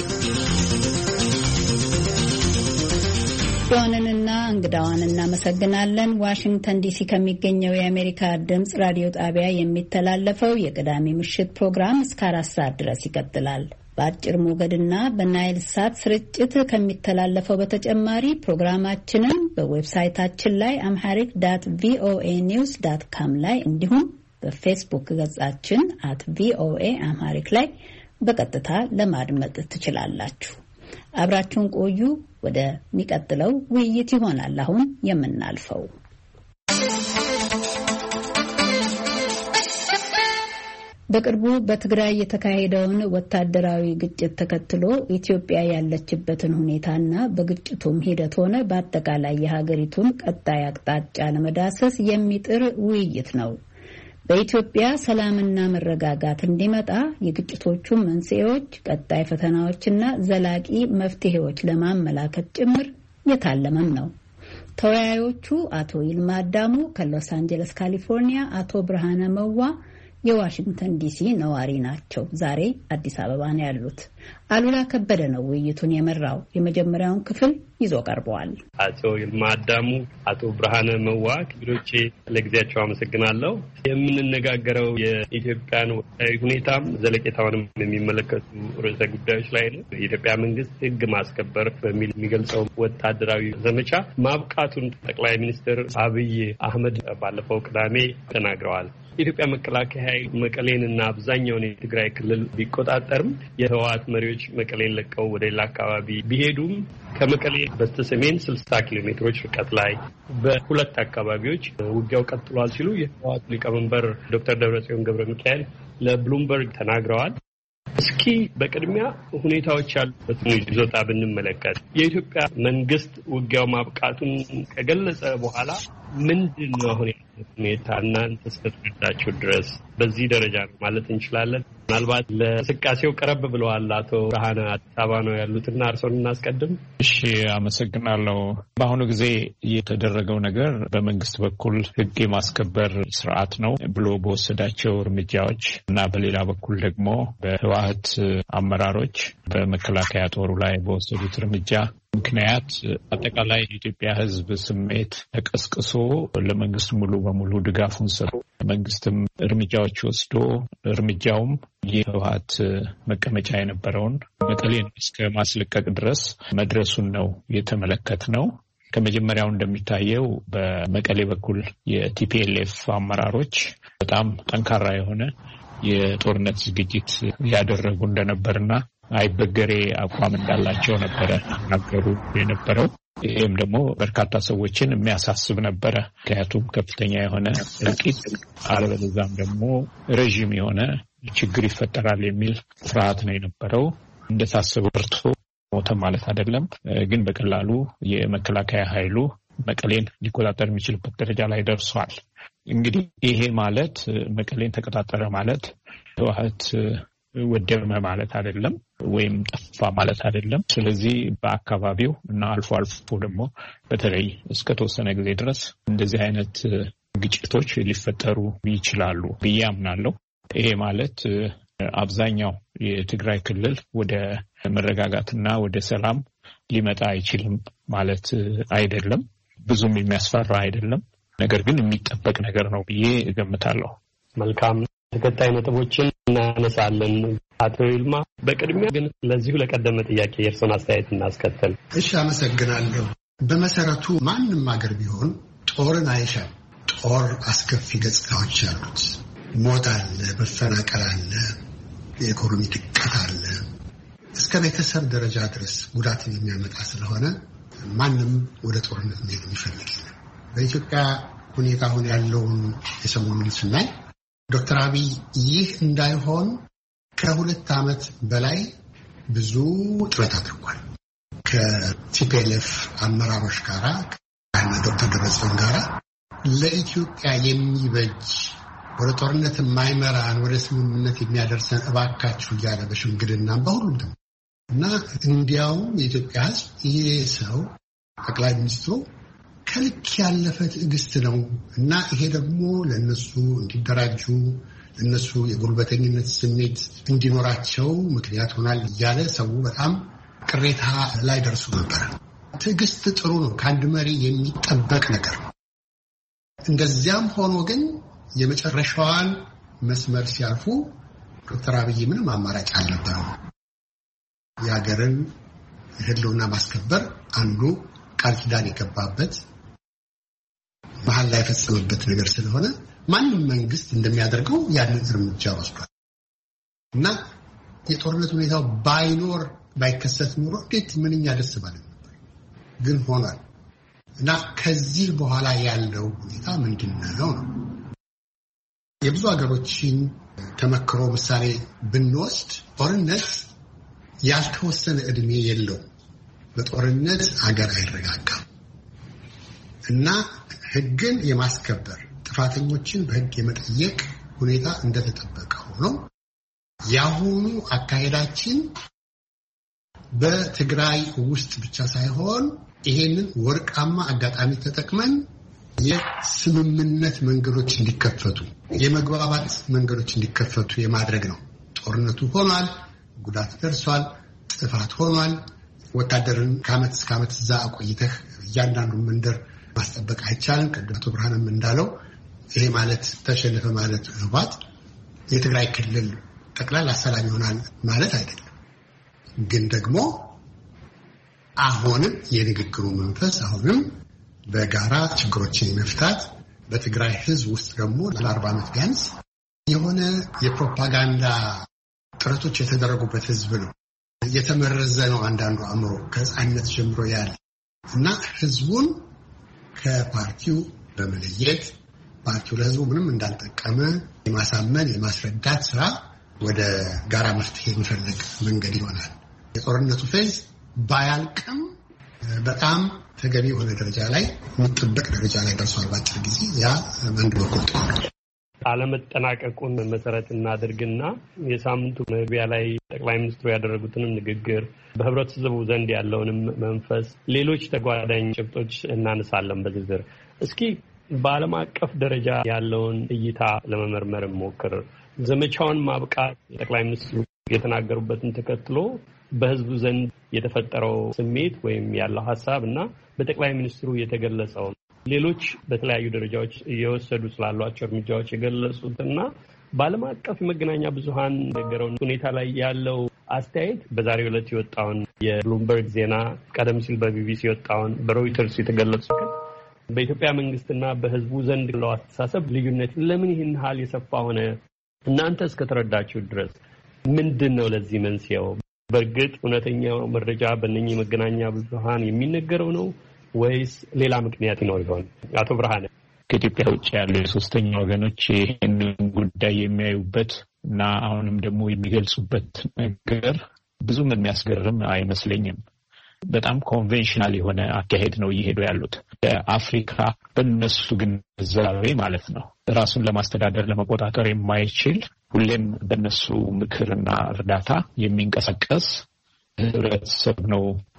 ጽዮንንና እንግዳዋን እናመሰግናለን። ዋሽንግተን ዲሲ ከሚገኘው የአሜሪካ ድምጽ ራዲዮ ጣቢያ የሚተላለፈው የቅዳሜ ምሽት ፕሮግራም እስከ 4 ሰዓት ድረስ ይቀጥላል። በአጭር ሞገድና በናይል ሳት ስርጭት ከሚተላለፈው በተጨማሪ ፕሮግራማችንን በዌብሳይታችን ላይ amharic.voanews.com ላይ እንዲሁም በፌስቡክ ገጻችን @voa amharic ላይ በቀጥታ ለማድመጥ ትችላላችሁ። አብራችሁን ቆዩ። ወደሚቀጥለው ውይይት ይሆናል አሁን የምናልፈው። በቅርቡ በትግራይ የተካሄደውን ወታደራዊ ግጭት ተከትሎ ኢትዮጵያ ያለችበትን ሁኔታና በግጭቱም ሂደት ሆነ በአጠቃላይ የሀገሪቱን ቀጣይ አቅጣጫ ለመዳሰስ የሚጥር ውይይት ነው። በኢትዮጵያ ሰላምና መረጋጋት እንዲመጣ የግጭቶቹን መንስኤዎች፣ ቀጣይ ፈተናዎችና ዘላቂ መፍትሄዎች ለማመላከት ጭምር የታለመም ነው። ተወያዮቹ አቶ ይልማ አዳሙ ከሎስ አንጀለስ ካሊፎርኒያ፣ አቶ ብርሃነ መዋ የዋሽንግተን ዲሲ ነዋሪ ናቸው። ዛሬ አዲስ አበባ ነው ያሉት። አሉላ ከበደ ነው ውይይቱን የመራው። የመጀመሪያውን ክፍል ይዞ ቀርበዋል። አቶ ይልማ አዳሙ፣ አቶ ብርሃነ መዋ ክብሮቼ ለጊዜያቸው አመሰግናለሁ። የምንነጋገረው የኢትዮጵያን ሁኔታም ዘለቄታውንም የሚመለከቱ ርዕሰ ጉዳዮች ላይ ነው። የኢትዮጵያ መንግስት ሕግ ማስከበር በሚል የሚገልጸው ወታደራዊ ዘመቻ ማብቃቱን ጠቅላይ ሚኒስትር አብይ አህመድ ባለፈው ቅዳሜ ተናግረዋል። የኢትዮጵያ መከላከያ ኃይል መቀሌንና አብዛኛውን የትግራይ ክልል ቢቆጣጠርም የህወሓት መሪዎች መቀሌን ለቀው ወደ ሌላ አካባቢ ቢሄዱም ከመቀሌ በስተሰሜን 60 ኪሎ ሜትሮች ርቀት ላይ በሁለት አካባቢዎች ውጊያው ቀጥሏል ሲሉ የህወሓት ሊቀመንበር ዶክተር ደብረጽዮን ገብረ ሚካኤል ለብሉምበርግ ተናግረዋል። እስኪ በቅድሚያ ሁኔታዎች ያሉበትን ይዞታ ብንመለከት የኢትዮጵያ መንግስት ውጊያው ማብቃቱን ከገለጸ በኋላ ምንድን ነው አሁን ሁኔታ እናንተ እስከተረዳችሁ ድረስ በዚህ ደረጃ ነው ማለት እንችላለን? ምናልባት ለእንቅስቃሴው ቀረብ ብለዋል አቶ ብርሃነ፣ አዲስ አበባ ነው ያሉትና እርስዎን እናስቀድም። እሺ፣ አመሰግናለሁ። በአሁኑ ጊዜ የተደረገው ነገር በመንግስት በኩል ህግ የማስከበር ስርዓት ነው ብሎ በወሰዳቸው እርምጃዎች እና በሌላ በኩል ደግሞ በህወሓት አመራሮች በመከላከያ ጦሩ ላይ በወሰዱት እርምጃ ምክንያት አጠቃላይ የኢትዮጵያ ህዝብ ስሜት ተቀስቅሶ ለመንግስት ሙሉ በሙሉ ድጋፉን ሰጥቶ መንግስትም እርምጃዎች ወስዶ እርምጃውም የህወሓት መቀመጫ የነበረውን መቀሌን እስከ ማስለቀቅ ድረስ መድረሱን ነው የተመለከትነው። ከመጀመሪያው እንደሚታየው በመቀሌ በኩል የቲፒኤልኤፍ አመራሮች በጣም ጠንካራ የሆነ የጦርነት ዝግጅት ያደረጉ እንደነበርና አይበገሬ አቋም እንዳላቸው ነበረ ናገሩ የነበረው። ይህም ደግሞ በርካታ ሰዎችን የሚያሳስብ ነበረ። ምክንያቱም ከፍተኛ የሆነ እልቂት አለበለዚያም ደግሞ ረዥም የሆነ ችግር ይፈጠራል የሚል ፍርሃት ነው የነበረው። እንደታሰበው በርቶ ሞተ ማለት አይደለም፣ ግን በቀላሉ የመከላከያ ኃይሉ መቀሌን ሊቆጣጠር የሚችልበት ደረጃ ላይ ደርሷል። እንግዲህ ይሄ ማለት መቀሌን ተቆጣጠረ ማለት ህወሓት ወደመ ማለት አይደለም፣ ወይም ጠፋ ማለት አይደለም። ስለዚህ በአካባቢው እና አልፎ አልፎ ደግሞ በተለይ እስከ ተወሰነ ጊዜ ድረስ እንደዚህ አይነት ግጭቶች ሊፈጠሩ ይችላሉ ብዬ አምናለሁ። ይሄ ማለት አብዛኛው የትግራይ ክልል ወደ መረጋጋትና ወደ ሰላም ሊመጣ አይችልም ማለት አይደለም። ብዙም የሚያስፈራ አይደለም። ነገር ግን የሚጠበቅ ነገር ነው ብዬ እገምታለሁ። መልካም፣ ተከታይ ነጥቦችን እናነሳለን። አቶ ይልማ፣ በቅድሚያ ግን ለዚሁ ለቀደመ ጥያቄ የእርስዎን አስተያየት እናስከተል። እሺ፣ አመሰግናለሁ። በመሰረቱ ማንም ሀገር ቢሆን ጦርን አይሻም። ጦር አስከፊ ገጽታዎች አሉት። ሞት አለ፣ መፈናቀል አለ፣ የኢኮኖሚ ድቀት አለ። እስከ ቤተሰብ ደረጃ ድረስ ጉዳትን የሚያመጣ ስለሆነ ማንም ወደ ጦርነት መሄድ የሚፈልግ የለም። በኢትዮጵያ ሁኔታ አሁን ያለውን የሰሞኑን ስናይ ዶክተር አብይ ይህ እንዳይሆን ከ2 ዓመት በላይ ብዙ ጥረት አድርጓል። ከቲፒኤልኤፍ አመራሮች ጋራ እና ዶክተር ደብረጽዮን ጋራ ለኢትዮጵያ የሚበጅ ወደ ጦርነት የማይመራን ወደ ስምምነት የሚያደርሰን እባካችሁ እያለ በሽምግልናም በሁሉም ደግሞ እና እንዲያውም የኢትዮጵያ ሕዝብ ይሄ ሰው ጠቅላይ ሚኒስትሩ ከልክ ያለፈ ትዕግስት ነው እና ይሄ ደግሞ ለነሱ እንዲደራጁ ለነሱ የጉልበተኝነት ስሜት እንዲኖራቸው ምክንያት ሆናል እያለ ሰው በጣም ቅሬታ ላይ ደርሶ ነበር። ትዕግስት ጥሩ ነው፣ ከአንድ መሪ የሚጠበቅ ነገር ነው። እንደዚያም ሆኖ ግን የመጨረሻዋን መስመር ሲያልፉ ዶክተር አብይ ምንም አማራጭ አልነበረው። የሀገርን ህልውና ማስከበር አንዱ ቃል ኪዳን የገባበት መሀል ላይ የፈጸመበት ነገር ስለሆነ ማንም መንግስት እንደሚያደርገው ያንን እርምጃ ወስዷል እና የጦርነት ሁኔታው ባይከሰት ኖሮ እንዴት ምንኛ ደስ ባለ ነበር። ግን ሆኗል እና ከዚህ በኋላ ያለው ሁኔታ ምንድነው ነው? የብዙ ሀገሮችን ተመክሮ ምሳሌ ብንወስድ ጦርነት ያልተወሰነ እድሜ የለው። በጦርነት ሀገር አይረጋጋም እና ህግን የማስከበር ጥፋተኞችን በህግ የመጠየቅ ሁኔታ እንደተጠበቀ ሆኖ ያሁኑ አካሄዳችን በትግራይ ውስጥ ብቻ ሳይሆን ይሄንን ወርቃማ አጋጣሚ ተጠቅመን የስምምነት መንገዶች እንዲከፈቱ የመግባባት መንገዶች እንዲከፈቱ የማድረግ ነው። ጦርነቱ ሆኗል፣ ጉዳት ደርሷል፣ ጥፋት ሆኗል። ወታደርን ከዓመት እስከ ዓመት እዛ አቆይተህ እያንዳንዱን መንደር ማስጠበቅ አይቻልም። ቅድም አቶ ብርሃንም እንዳለው ይሄ ማለት ተሸነፈ ማለት ህወሓት የትግራይ ክልል ጠቅላላ ሰላም ይሆናል ማለት አይደለም። ግን ደግሞ አሁንም የንግግሩ መንፈስ አሁንም በጋራ ችግሮችን መፍታት በትግራይ ህዝብ ውስጥ ደግሞ ለ40 ዓመት ቢያንስ የሆነ የፕሮፓጋንዳ ጥረቶች የተደረጉበት ህዝብ ነው። የተመረዘ ነው አንዳንዱ አእምሮ ከህፃንነት ጀምሮ ያለ እና ህዝቡን ከፓርቲው በመለየት ፓርቲው ለህዝቡ ምንም እንዳልጠቀመ የማሳመን የማስረዳት ስራ ወደ ጋራ መፍትሄ የሚፈልግ መንገድ ይሆናል። የጦርነቱ ፌዝ ባያልቅም በጣም ተገቢ የሆነ ደረጃ ላይ የሚጠበቅ ደረጃ ላይ ደርሷል። ባጭር ጊዜ ያ አንድ በኩል ጥሩ ነው። አለመጠናቀቁን መሰረት እናድርግና የሳምንቱ መግቢያ ላይ ጠቅላይ ሚኒስትሩ ያደረጉትንም ንግግር በህብረተሰቡ ዘንድ ያለውንም መንፈስ ሌሎች ተጓዳኝ ጭብጦች እናነሳለን በዝርዝር። እስኪ በዓለም አቀፍ ደረጃ ያለውን እይታ ለመመርመር ሞክር። ዘመቻውን ማብቃት ጠቅላይ ሚኒስትሩ የተናገሩበትን ተከትሎ በህዝቡ ዘንድ የተፈጠረው ስሜት ወይም ያለው ሀሳብ እና በጠቅላይ ሚኒስትሩ የተገለጸው ሌሎች በተለያዩ ደረጃዎች እየወሰዱ ስላሏቸው እርምጃዎች የገለጹትና በዓለም አቀፍ የመገናኛ ብዙኃን ነገረውን ሁኔታ ላይ ያለው አስተያየት በዛሬው ዕለት የወጣውን የብሉምበርግ ዜና፣ ቀደም ሲል በቢቢሲ የወጣውን በሮይተርስ የተገለጹ በኢትዮጵያ መንግስትና በህዝቡ ዘንድ ያለው አስተሳሰብ ልዩነት ለምን ይህን ያህል የሰፋ ሆነ? እናንተ እስከተረዳችሁ ድረስ ምንድን ነው ለዚህ መንስኤው? በእርግጥ እውነተኛው መረጃ በእነኚህ መገናኛ ብዙኃን የሚነገረው ነው ወይስ ሌላ ምክንያት ይኖር ይሆን? አቶ ብርሃነ፣ ከኢትዮጵያ ውጭ ያሉ የሶስተኛ ወገኖች ይህንን ጉዳይ የሚያዩበት እና አሁንም ደግሞ የሚገልጹበት ነገር ብዙም የሚያስገርም አይመስለኝም። በጣም ኮንቬንሽናል የሆነ አካሄድ ነው እየሄዱ ያሉት። ለአፍሪካ በእነሱ ግንዛቤ ማለት ነው ራሱን ለማስተዳደር ለመቆጣጠር የማይችል ሁሌም በእነሱ ምክርና እርዳታ የሚንቀሳቀስ ህብረተሰብ ነው።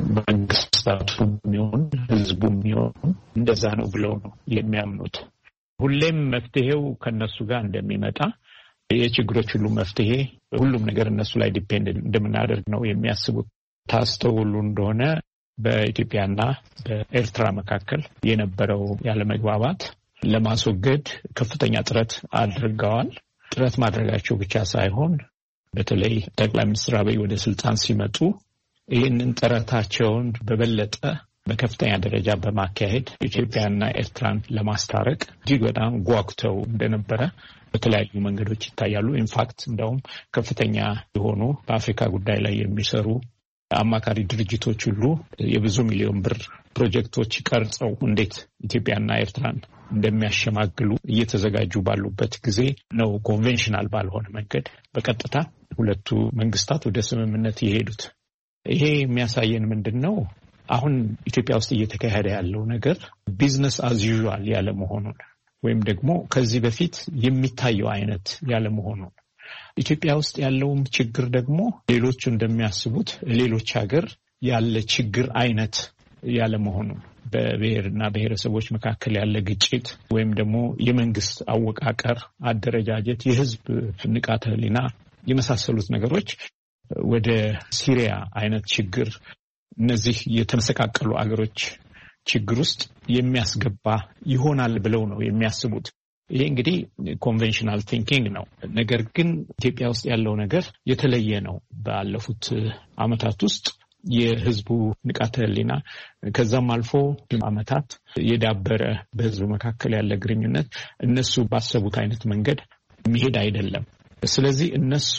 መንግስታቱ የሚሆን ህዝቡ የሚሆን እንደዛ ነው ብለው ነው የሚያምኑት። ሁሌም መፍትሄው ከነሱ ጋር እንደሚመጣ የችግሮች ሁሉ መፍትሄ ሁሉም ነገር እነሱ ላይ ዲፔንድ እንደምናደርግ ነው የሚያስቡት። ታስተውሉ እንደሆነ በኢትዮጵያና በኤርትራ መካከል የነበረው ያለመግባባት ለማስወገድ ከፍተኛ ጥረት አድርገዋል። ጥረት ማድረጋቸው ብቻ ሳይሆን በተለይ ጠቅላይ ሚኒስትር አብይ ወደ ስልጣን ሲመጡ ይህንን ጥረታቸውን በበለጠ በከፍተኛ ደረጃ በማካሄድ ኢትዮጵያና ኤርትራን ለማስታረቅ እጅግ በጣም ጓጉተው እንደነበረ በተለያዩ መንገዶች ይታያሉ። ኢንፋክት እንደውም ከፍተኛ የሆኑ በአፍሪካ ጉዳይ ላይ የሚሰሩ አማካሪ ድርጅቶች ሁሉ የብዙ ሚሊዮን ብር ፕሮጀክቶች ቀርጸው እንዴት ኢትዮጵያና ኤርትራን እንደሚያሸማግሉ እየተዘጋጁ ባሉበት ጊዜ ነው ኮንቬንሽናል ባልሆነ መንገድ በቀጥታ ሁለቱ መንግስታት ወደ ስምምነት የሄዱት። ይሄ የሚያሳየን ምንድነው? አሁን ኢትዮጵያ ውስጥ እየተካሄደ ያለው ነገር ቢዝነስ አዝ ዩዥዋል ያለ መሆኑን ወይም ደግሞ ከዚህ በፊት የሚታየው አይነት ያለ መሆኑን ኢትዮጵያ ውስጥ ያለውም ችግር ደግሞ ሌሎቹ እንደሚያስቡት ሌሎች ሀገር ያለ ችግር አይነት ያለ መሆኑን በብሔርና ብሔረሰቦች መካከል ያለ ግጭት ወይም ደግሞ የመንግስት አወቃቀር፣ አደረጃጀት፣ የህዝብ ንቃተ ህሊና የመሳሰሉት ነገሮች ወደ ሲሪያ አይነት ችግር እነዚህ የተመሰቃቀሉ አገሮች ችግር ውስጥ የሚያስገባ ይሆናል ብለው ነው የሚያስቡት። ይሄ እንግዲህ ኮንቬንሽናል ቲንኪንግ ነው። ነገር ግን ኢትዮጵያ ውስጥ ያለው ነገር የተለየ ነው። ባለፉት ዓመታት ውስጥ የህዝቡ ንቃተ ህሊና ከዛም አልፎ ዓመታት የዳበረ በህዝቡ መካከል ያለ ግንኙነት እነሱ ባሰቡት አይነት መንገድ የሚሄድ አይደለም። ስለዚህ እነሱ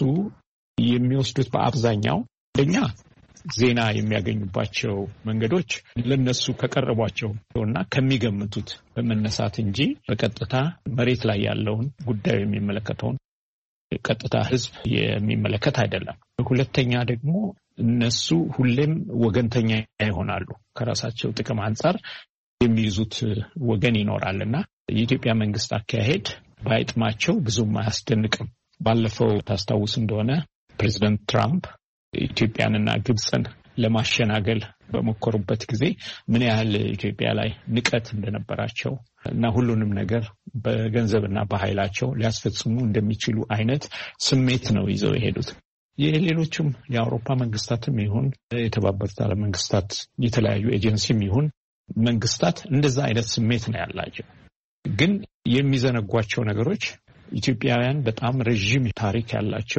የሚወስዱት በአብዛኛው እንደኛ ዜና የሚያገኙባቸው መንገዶች ለነሱ ከቀረቧቸው እና ከሚገምቱት በመነሳት እንጂ በቀጥታ መሬት ላይ ያለውን ጉዳዩ የሚመለከተውን ቀጥታ ህዝብ የሚመለከት አይደለም። ሁለተኛ ደግሞ እነሱ ሁሌም ወገንተኛ ይሆናሉ። ከራሳቸው ጥቅም አንጻር የሚይዙት ወገን ይኖራልና የኢትዮጵያ መንግስት አካሄድ ባይጥማቸው ብዙም አያስደንቅም። ባለፈው ታስታውስ እንደሆነ ፕሬዚደንት ትራምፕ ኢትዮጵያንና ግብፅን ለማሸናገል በመኮሩበት ጊዜ ምን ያህል ኢትዮጵያ ላይ ንቀት እንደነበራቸው እና ሁሉንም ነገር በገንዘብና በኃይላቸው ሊያስፈጽሙ እንደሚችሉ አይነት ስሜት ነው ይዘው የሄዱት። የሌሎችም የአውሮፓ መንግስታትም ይሁን የተባበሩት ዓለም መንግስታት የተለያዩ ኤጀንሲም ይሁን መንግስታት እንደዛ አይነት ስሜት ነው ያላቸው። ግን የሚዘነጓቸው ነገሮች ኢትዮጵያውያን በጣም ረዥም ታሪክ ያላቸው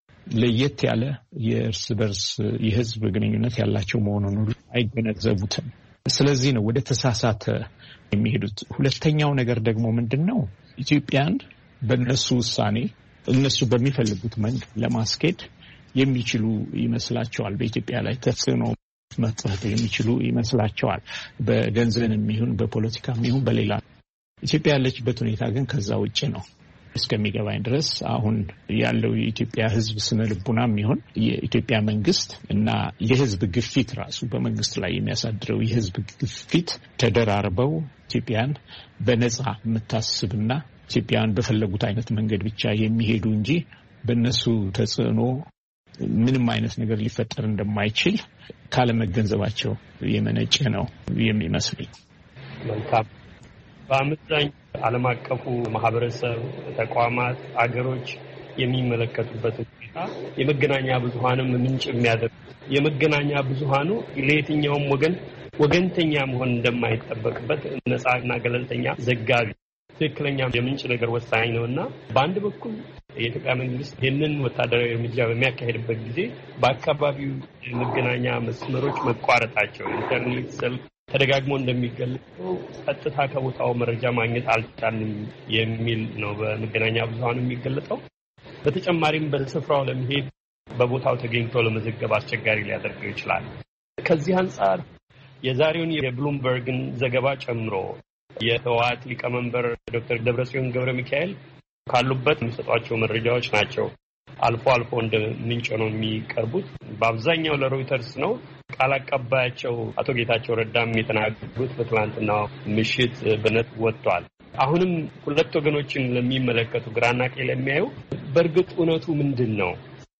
ለየት ያለ የእርስ በርስ የህዝብ ግንኙነት ያላቸው መሆኑን አይገነዘቡትም። ስለዚህ ነው ወደ ተሳሳተ የሚሄዱት። ሁለተኛው ነገር ደግሞ ምንድነው? ኢትዮጵያን በእነሱ ውሳኔ እነሱ በሚፈልጉት መንገድ ለማስኬድ የሚችሉ ይመስላቸዋል። በኢትዮጵያ ላይ ተጽዕኖ መፍጠር የሚችሉ ይመስላቸዋል። በገንዘብም ይሁን በፖለቲካም ይሁን በሌላ። ኢትዮጵያ ያለችበት ሁኔታ ግን ከዛ ውጪ ነው። እስከሚገባኝ ድረስ አሁን ያለው የኢትዮጵያ ህዝብ ስነ ልቡናም ይሁን የኢትዮጵያ መንግስት እና የህዝብ ግፊት ራሱ በመንግስት ላይ የሚያሳድረው የህዝብ ግፊት ተደራርበው ኢትዮጵያን በነጻ የምታስብና ኢትዮጵያን በፈለጉት አይነት መንገድ ብቻ የሚሄዱ እንጂ በእነሱ ተጽዕኖ ምንም አይነት ነገር ሊፈጠር እንደማይችል ካለመገንዘባቸው የመነጨ ነው የሚመስለኝ። መልካም። በአመዛኝ ዓለም አቀፉ ማህበረሰብ፣ ተቋማት፣ አገሮች የሚመለከቱበት ሁኔታ የመገናኛ ብዙሃንም ምንጭ የሚያደርጉ የመገናኛ ብዙሃኑ ለየትኛውም ወገንተኛ መሆን እንደማይጠበቅበት ነፃና ገለልተኛ ዘጋቢ ትክክለኛ የምንጭ ነገር ወሳኝ ነውና በአንድ በኩል የኢትዮጵያ መንግስት ይህንን ወታደራዊ እርምጃ በሚያካሄድበት ጊዜ በአካባቢው የመገናኛ መስመሮች መቋረጣቸው ኢንተርኔት፣ ስልክ ተደጋግሞ እንደሚገለጸው ቀጥታ ከቦታው መረጃ ማግኘት አልቻልንም የሚል ነው በመገናኛ ብዙሃኑ የሚገለጸው። በተጨማሪም በስፍራው ለመሄድ በቦታው ተገኝቶ ለመዘገብ አስቸጋሪ ሊያደርገው ይችላል። ከዚህ አንጻር የዛሬውን የብሉምበርግን ዘገባ ጨምሮ የህወሓት ሊቀመንበር ዶክተር ደብረጽዮን ገብረ ሚካኤል ካሉበት የሚሰጧቸው መረጃዎች ናቸው አልፎ አልፎ እንደ ምንጭ ነው የሚቀርቡት። በአብዛኛው ለሮይተርስ ነው። ቃል አቀባያቸው አቶ ጌታቸው ረዳም የተናገሩት በትላንትናው ምሽት በነት ወጥቷል። አሁንም ሁለት ወገኖችን ለሚመለከቱ ግራና ቀኝ ለሚያዩ በእርግጥ እውነቱ ምንድን ነው?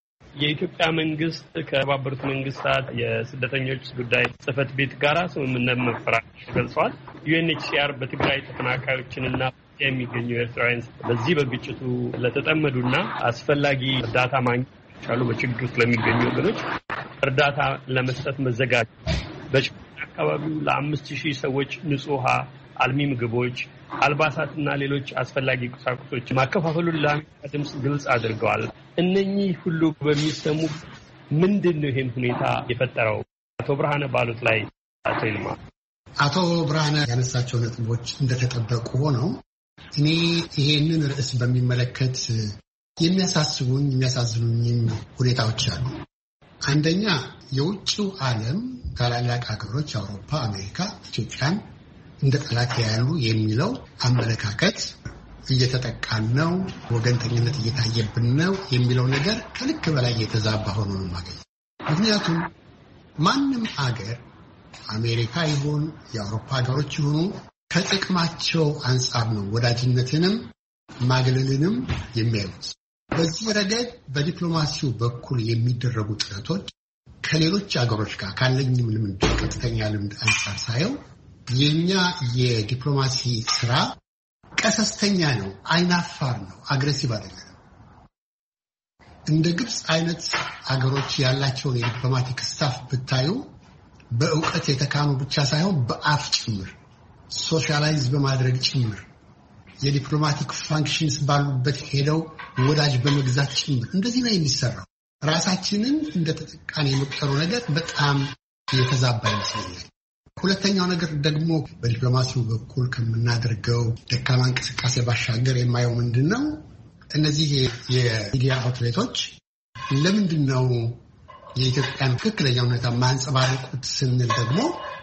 የኢትዮጵያ መንግስት ከተባበሩት መንግስታት የስደተኞች ጉዳይ ጽህፈት ቤት ጋር ስምምነት መፈራረሙን ገልጿል። ዩኤንኤችሲአር በትግራይ ተፈናቃዮችንና የሚገኙ ኤርትራውያን በዚህ በግጭቱ ለተጠመዱና አስፈላጊ እርዳታ ማግኘት ያሉ በችግር ውስጥ ለሚገኙ ወገኖች እርዳታ ለመስጠት መዘጋጀት፣ በችግር አካባቢው ለ5,000 ሰዎች ንጹህ ውሃ፣ አልሚ ምግቦች፣ አልባሳትና ሌሎች አስፈላጊ ቁሳቁሶች ማከፋፈሉን ለአሜሪካ ድምፅ ግልጽ አድርገዋል። እነኚህ ሁሉ በሚሰሙ ምንድን ነው ይህን ሁኔታ የፈጠረው? አቶ ብርሃነ ባሉት ላይ አቶ ይልማ አቶ ብርሃነ ያነሳቸው ነጥቦች እንደተጠበቁ ሆነው እኔ ይሄንን ርዕስ በሚመለከት የሚያሳዝኑኝ ሁኔታዎች አሉ። አንደኛ የውጭው ዓለም ታላላቅ ሀገሮች አውሮፓ፣ አሜሪካ ኢትዮጵያን እንደ ጠላት ያሉ የሚለው አመለካከት እየተጠቃን ነው፣ ወገንተኝነት እየታየብን ነው የሚለው ነገር ከልክ በላይ የተዛባ ሆኖ ነው የማገኘው። ምክንያቱም ማንም ሀገር አሜሪካ ይሁን የአውሮፓ ሀገሮች ይሁኑ ከጥቅማቸው አንጻር ነው ወዳጅነትንም ማግለልንም የሚያዩት። በዚህ ረገድ በዲፕሎማሲው በኩል የሚደረጉ ጥረቶች ከሌሎች ሀገሮች ጋር ካለኝም ልምድ ቀጥተኛ ልምድ አንጻር ሳየው የኛ የዲፕሎማሲ ስራ ቀሰስተኛ ነው፣ አይናፋር ነው፣ አግሬሲቭ አይደለም። እንደ ግብጽ አይነት ሀገሮች ያላቸውን የዲፕሎማቲክ ስታፍ ብታዩ በእውቀት የተካኑ ብቻ ሳይሆን በአፍ ጭምር ሶሻላይዝ በማድረግ ጭምር የዲፕሎማቲክ ፋንክሽንስ ባሉበት ሄደው ወዳጅ በመግዛት ጭምር እንደዚህ ነው የሚሰራው። ራሳችንን እንደ ተጠቃሚ የመቁጠሩ ነገር በጣም የተዛባ ይመስለኛል። ሁለተኛው ነገር ደግሞ በዲፕሎማሲው በኩል ከምናደርገው ደካማ እንቅስቃሴ ባሻገር የማየው ምንድነው እነዚህ የሚዲያ አውትሌቶች ለምንድነው የኢትዮጵያን ትክክለኛ ሁኔታ ማንጸባረቁት ስንል ደግሞ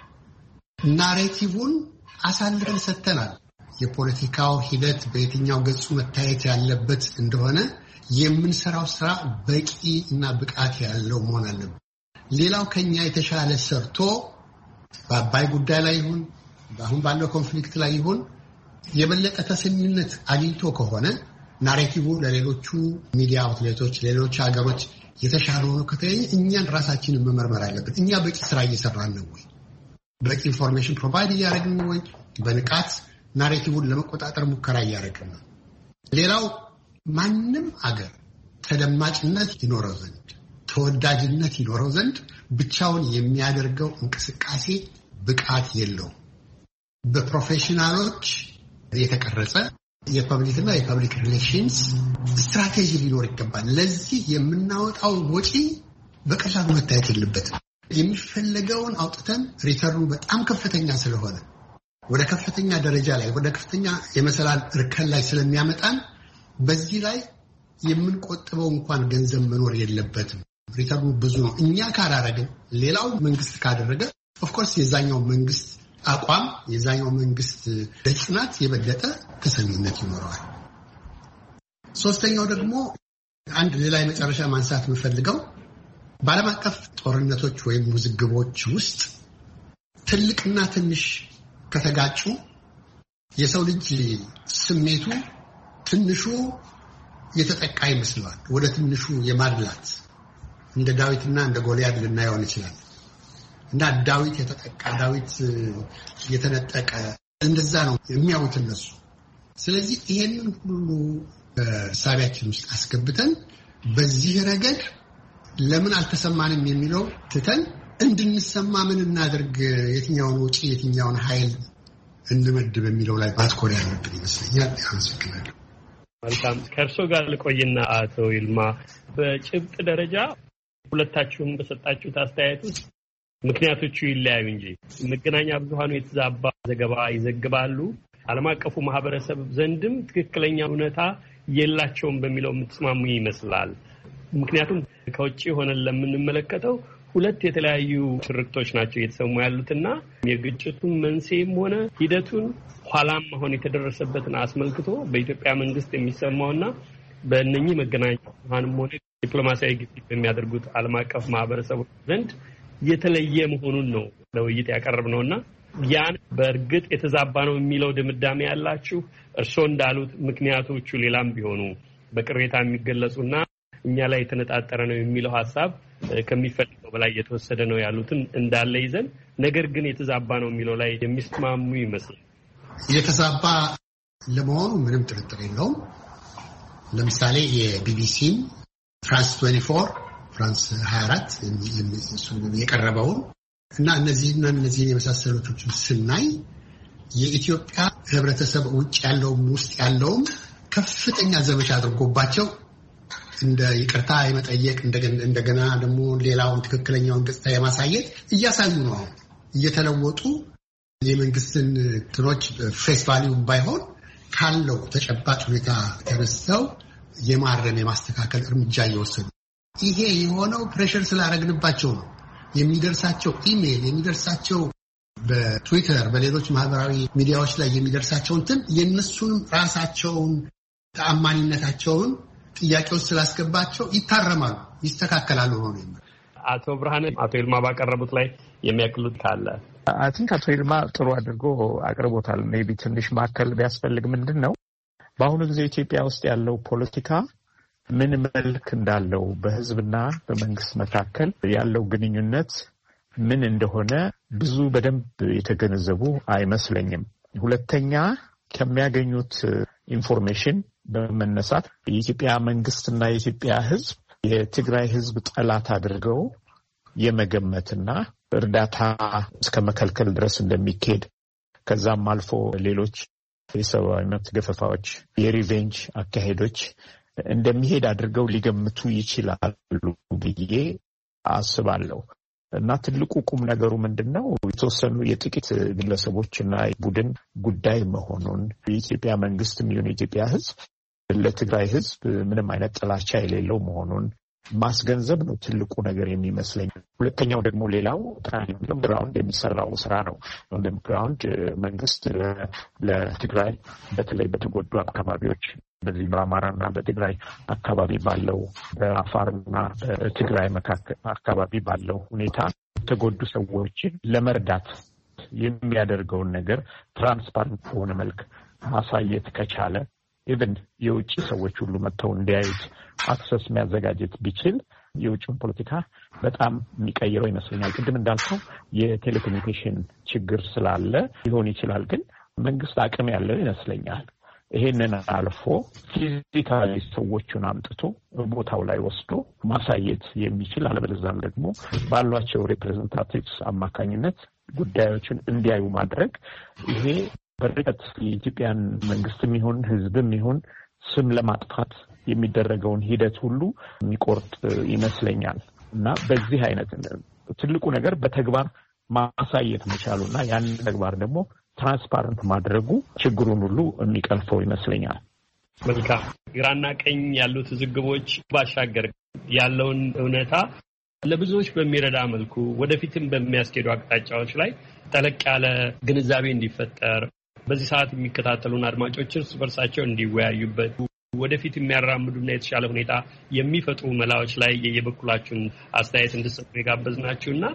ናሬቲቭን አሳልፈን ሰጥተናል። የፖለቲካው ሂደት በየትኛው ገጹ መታየት ያለበት እንደሆነ የምንሰራው ስራ በቂ እና ብቃት ያለው መሆን አለበት። ሌላው ከኛ የተሻለ ሰርቶ በአባይ ጉዳይ ላይ ይሁን አሁን ባለው ኮንፍሊክት ላይ ይሁን የበለጠ ተሰሚነት አግኝቶ ከሆነ ናሬቲቭ ለሌሎቹ ሚዲያ አውትሌቶች ሌሎች ሀገሮች የተሻለ ሆኖ ከተገኘ እኛን ራሳችንን መመርመር አለብን። እኛ በቂ ስራ እየሰራን ነው ወይ? በቂ ኢንፎርሜሽን ፕሮቫይድ እያደረግን ነው ወይ? በንቃት ናሬቲቭን ለመቆጣጠር ሙከራ እያደረግን ነው? ሌላው ማንም አገር ተደማጭነት ይኖረው ዘንድ ተወዳጅነት ይኖረው ዘንድ ብቻውን የሚያደርገው እንቅስቃሴ ብቃት የለውም። በፕሮፌሽናሎች የተቀረጸ የፐብሊክና የፐብሊክ ሪሌሽንስ ስትራቴጂ ሊኖር ይገባል። ለዚህ የምናወጣው ወጪ በቀላሉ መታየት የለበትም። የሚፈለገውን አውጥተን ሪተርኑ በጣም ከፍተኛ ስለሆነ ወደ ከፍተኛ ደረጃ ላይ ወደ ከፍተኛ የመሰላል እርከን ላይ ስለሚያመጣን በዚህ ላይ የምንቆጥበው እንኳን ገንዘብ መኖር የለበትም። ሪተርኑ ብዙ ነው። እኛ ካላረግን ሌላው መንግስት ካደረገ ኦፍኮርስ የዛኛው መንግስት አቋም የዛኛው መንግስት በጽናት የበለጠ ተሰሚነት ይኖረዋል። ሶስተኛው ደግሞ አንድ ሌላ የመጨረሻ ማንሳት የምፈልገው በዓለም አቀፍ ጦርነቶች ወይም ውዝግቦች ውስጥ ትልቅና ትንሽ ከተጋጩ የሰው ልጅ ስሜቱ ትንሹ የተጠቃ ይመስለዋል። ወደ ትንሹ የማድላት እንደ ዳዊትና እንደ ጎልያድ ልናየው ይችላል። እና ዳዊት የተጠቃ ዳዊት የተነጠቀ እንደዛ ነው የሚያዩት እነሱ። ስለዚህ ይሄንን ሁሉ ሳቢያችን ውስጥ አስገብተን በዚህ ረገድ ለምን አልተሰማንም የሚለው ትተን እንድንሰማ ምን እናደርግ፣ የትኛውን ወጪ የትኛውን ኃይል እንመድብ የሚለው ላይ ማትኮር ያለብን ይመስለኛል። አመሰግናለሁ። መልካም። ከእርሶ ጋር ልቆይና አቶ ይልማ በጭብጥ ደረጃ ሁለታችሁም በሰጣችሁት አስተያየት ውስጥ ምክንያቶቹ ይለያዩ እንጂ መገናኛ ብዙሃኑ የተዛባ ዘገባ ይዘግባሉ፣ ዓለም አቀፉ ማህበረሰብ ዘንድም ትክክለኛ እውነታ የላቸውም በሚለው የምትስማሙ ይመስላል። ምክንያቱም ከውጭ ሆነን ለምንመለከተው ሁለት የተለያዩ ትርክቶች ናቸው እየተሰሙ ያሉትና የግጭቱን መንስኤም ሆነ ሂደቱን ኋላም መሆን የተደረሰበትን አስመልክቶ በኢትዮጵያ መንግስት የሚሰማውና በእነኚህ መገናኛ ብዙሃንም ሆነ ዲፕሎማሲያዊ ግፊት በሚያደርጉት ዓለም አቀፍ ማህበረሰብ ዘንድ የተለየ መሆኑን ነው ለውይይት ያቀረብነውና ያን በእርግጥ የተዛባ ነው የሚለው ድምዳሜ ያላችሁ እርስዎ እንዳሉት ምክንያቶቹ ሌላም ቢሆኑ በቅሬታ የሚገለጹና እኛ ላይ የተነጣጠረ ነው የሚለው ሐሳብ ከሚፈልገው በላይ የተወሰደ ነው ያሉትን እንዳለ ይዘን ነገር ግን የተዛባ ነው የሚለው ላይ የሚስማሙ ይመስላል። የተዛባ ለመሆኑ ምንም ጥርጥር የለውም። ለምሳሌ የቢቢሲን ፍራንስ 24 ፍራንስ 24 የቀረበውን እና እነዚህን የመሳሰሉትን ስናይ የኢትዮጵያ ህብረተሰብ ውጭ ያለውም ውስጥ ያለውም ከፍተኛ ዘመቻ አድርጎባቸው እንደ ይቅርታ የመጠየቅ እንደገና ደግሞ ሌላውን ትክክለኛውን ገጽታ የማሳየት እያሳዩ ነው። እየተለወጡ የመንግስትን ትኖች ፌስ ቫልዩ ባይሆን ካለው ተጨባጭ ሁኔታ ተነስተው የማረም የማስተካከል እርምጃ እየወሰዱ ይሄ የሆነው ፕሬሸር ስላደረግንባቸው ነው። የሚደርሳቸው ኢሜል የሚደርሳቸው በትዊተር በሌሎች ማህበራዊ ሚዲያዎች ላይ የሚደርሳቸው የነሱንም ራሳቸውን ተአማኒነታቸውን ጥያቄው ስላስገባቸው ይታረማሉ ይስተካከላሉ ነው። አቶ ብርሃነ አቶ ይልማ ባቀረቡት ላይ የሚያክሉት ካለ አይ ቲንክ አቶ ይልማ ጥሩ አድርጎ አቅርቦታል። ሜቢ ትንሽ ማከል ቢያስፈልግ ምንድነው በአሁኑ ጊዜ ኢትዮጵያ ውስጥ ያለው ፖለቲካ ምን መልክ እንዳለው በህዝብና በመንግስት መካከል ያለው ግንኙነት ምን እንደሆነ ብዙ በደንብ የተገነዘቡ አይመስለኝም። ሁለተኛ ከሚያገኙት ኢንፎርሜሽን በመነሳት የኢትዮጵያ መንግስትና የኢትዮጵያ ህዝብ የትግራይ ህዝብ ጠላት አድርገው የመገመትና እርዳታ እስከ መከልከል ድረስ እንደሚካሄድ ከዛም አልፎ ሌሎች የሰብአዊ መብት ገፈፋዎች የሪቬንጅ አካሄዶች እንደሚሄድ አድርገው ሊገምቱ ይችላሉ ብዬ አስባለሁ። እና ትልቁ ቁም ነገሩ ምንድነው የተወሰኑ የጥቂት ግለሰቦችና ቡድን ጉዳይ መሆኑን የኢትዮጵያ መንግስትም ይሁን የኢትዮጵያ ህዝብ ለትግራይ ህዝብ ምንም አይነት ጥላቻ የሌለው መሆኑን ማስገንዘብ ነው ትልቁ ነገር የሚመስለኝ። ሁለተኛው ደግሞ ሌላው ግራውንድ የሚሰራው ስራ ነው። ግራውንድ መንግስት ለትግራይ በተለይ በተጎዱ አካባቢዎች በዚህ በአማራና በትግራይ አካባቢ ባለው በአፋርና በትግራይ አካባቢ ባለው ሁኔታ የተጎዱ ሰዎችን ለመርዳት የሚያደርገውን ነገር ትራንስፓረንት በሆነ መልክ ማሳየት ከቻለ ኢቭን የውጭ ሰዎች ሁሉ መጥተው እንዲያዩት አክሰስ የሚያዘጋጀት ቢችል የውጭውን ፖለቲካ በጣም የሚቀይረው ይመስለኛል። ቅድም እንዳልከው የቴሌኮሙኒኬሽን ችግር ስላለ ሊሆን ይችላል፣ ግን መንግስት አቅም ያለው ይመስለኛል ይሄንን አልፎ ፊዚካሊ ሰዎቹን አምጥቶ ቦታው ላይ ወስዶ ማሳየት የሚችል አለበለዚያም ደግሞ ባሏቸው ሪፕሬዘንታቲቭስ አማካኝነት ጉዳዮችን እንዲያዩ ማድረግ ይሄ በርቀት የኢትዮጵያን መንግስትም ይሁን ህዝብም ይሁን ስም ለማጥፋት የሚደረገውን ሂደት ሁሉ የሚቆርጥ ይመስለኛል እና በዚህ አይነት ትልቁ ነገር በተግባር ማሳየት መቻሉና ያን ተግባር ደግሞ ትራንስፓረንት ማድረጉ ችግሩን ሁሉ የሚቀልፈው ይመስለኛል። መልካም። ግራና ቀኝ ያሉት ዝግቦች ባሻገር ያለውን እውነታ ለብዙዎች በሚረዳ መልኩ ወደፊትም በሚያስኬዱ አቅጣጫዎች ላይ ጠለቅ ያለ ግንዛቤ እንዲፈጠር በዚህ ሰዓት የሚከታተሉን አድማጮች እርስ በርሳቸው እንዲወያዩበት ወደፊት የሚያራምዱና የተሻለ ሁኔታ የሚፈጥሩ መላዎች ላይ የበኩላችሁን አስተያየት እንድትሰጡ የጋበዝናችሁና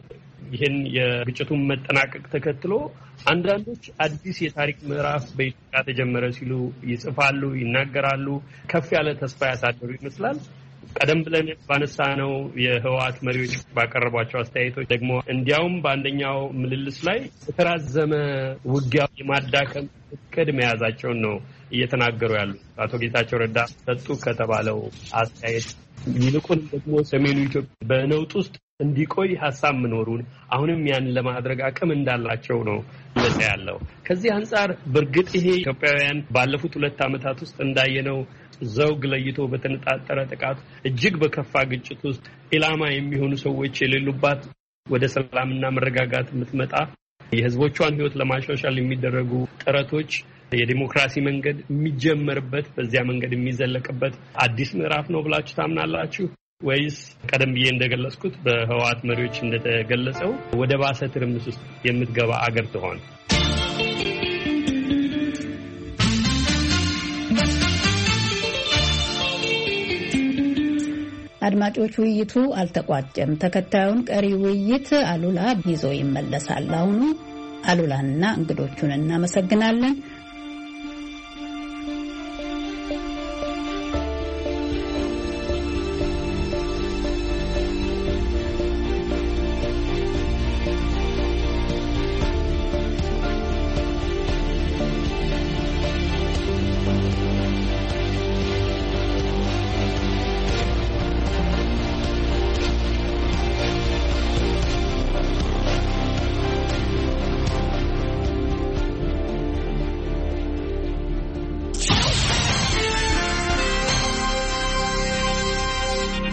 ይህን የግጭቱን መጠናቀቅ ተከትሎ አንዳንዶች አዲስ የታሪክ ምዕራፍ በኢትዮጵያ ተጀመረ ሲሉ ይጽፋሉ፣ ይናገራሉ። ከፍ ያለ ተስፋ ያሳደሩ ይመስላል። ቀደም ብለን ባነሳነው የህወሓት መሪዎች ባቀረቧቸው አስተያየቶች ደግሞ እንዲያውም በአንደኛው ምልልስ ላይ የተራዘመ ውጊያ የማዳከም እቅድ መያዛቸውን ነው እየተናገሩ ያሉት። አቶ ጌታቸው ረዳ ሰጡ ከተባለው አስተያየት ይልቁን ደግሞ ሰሜኑ ኢትዮጵያ በነውጥ ውስጥ እንዲቆይ ሀሳብ መኖሩን አሁንም ያን ለማድረግ አቅም እንዳላቸው ነው ለታ ያለው። ከዚህ አንጻር በእርግጥ ይሄ ኢትዮጵያውያን ባለፉት 2 ዓመታት ውስጥ እንዳየነው ዘውግ ለይቶ በተነጣጠረ ጥቃት እጅግ በከፋ ግጭት ውስጥ ኢላማ የሚሆኑ ሰዎች የሌሉባት ወደ ሰላምና መረጋጋት የምትመጣ የህዝቦቿን ህይወት ለማሻሻል የሚደረጉ ጥረቶች የዲሞክራሲ መንገድ የሚጀመርበት በዚያ መንገድ የሚዘለቅበት አዲስ ምዕራፍ ነው ብላችሁ ታምናላችሁ ወይስ ቀደም ብዬ እንደገለጽኩት በህወሓት መሪዎች እንደተገለጸው ወደ ባሰ ትርምስ ውስጥ የምትገባ አገር ትሆን? አድማጮች፣ ውይይቱ አልተቋጨም። ተከታዩን ቀሪ ውይይት አሉላ ይዞ ይመለሳል። አሁኑ አሉላንና እንግዶቹን እናመሰግናለን።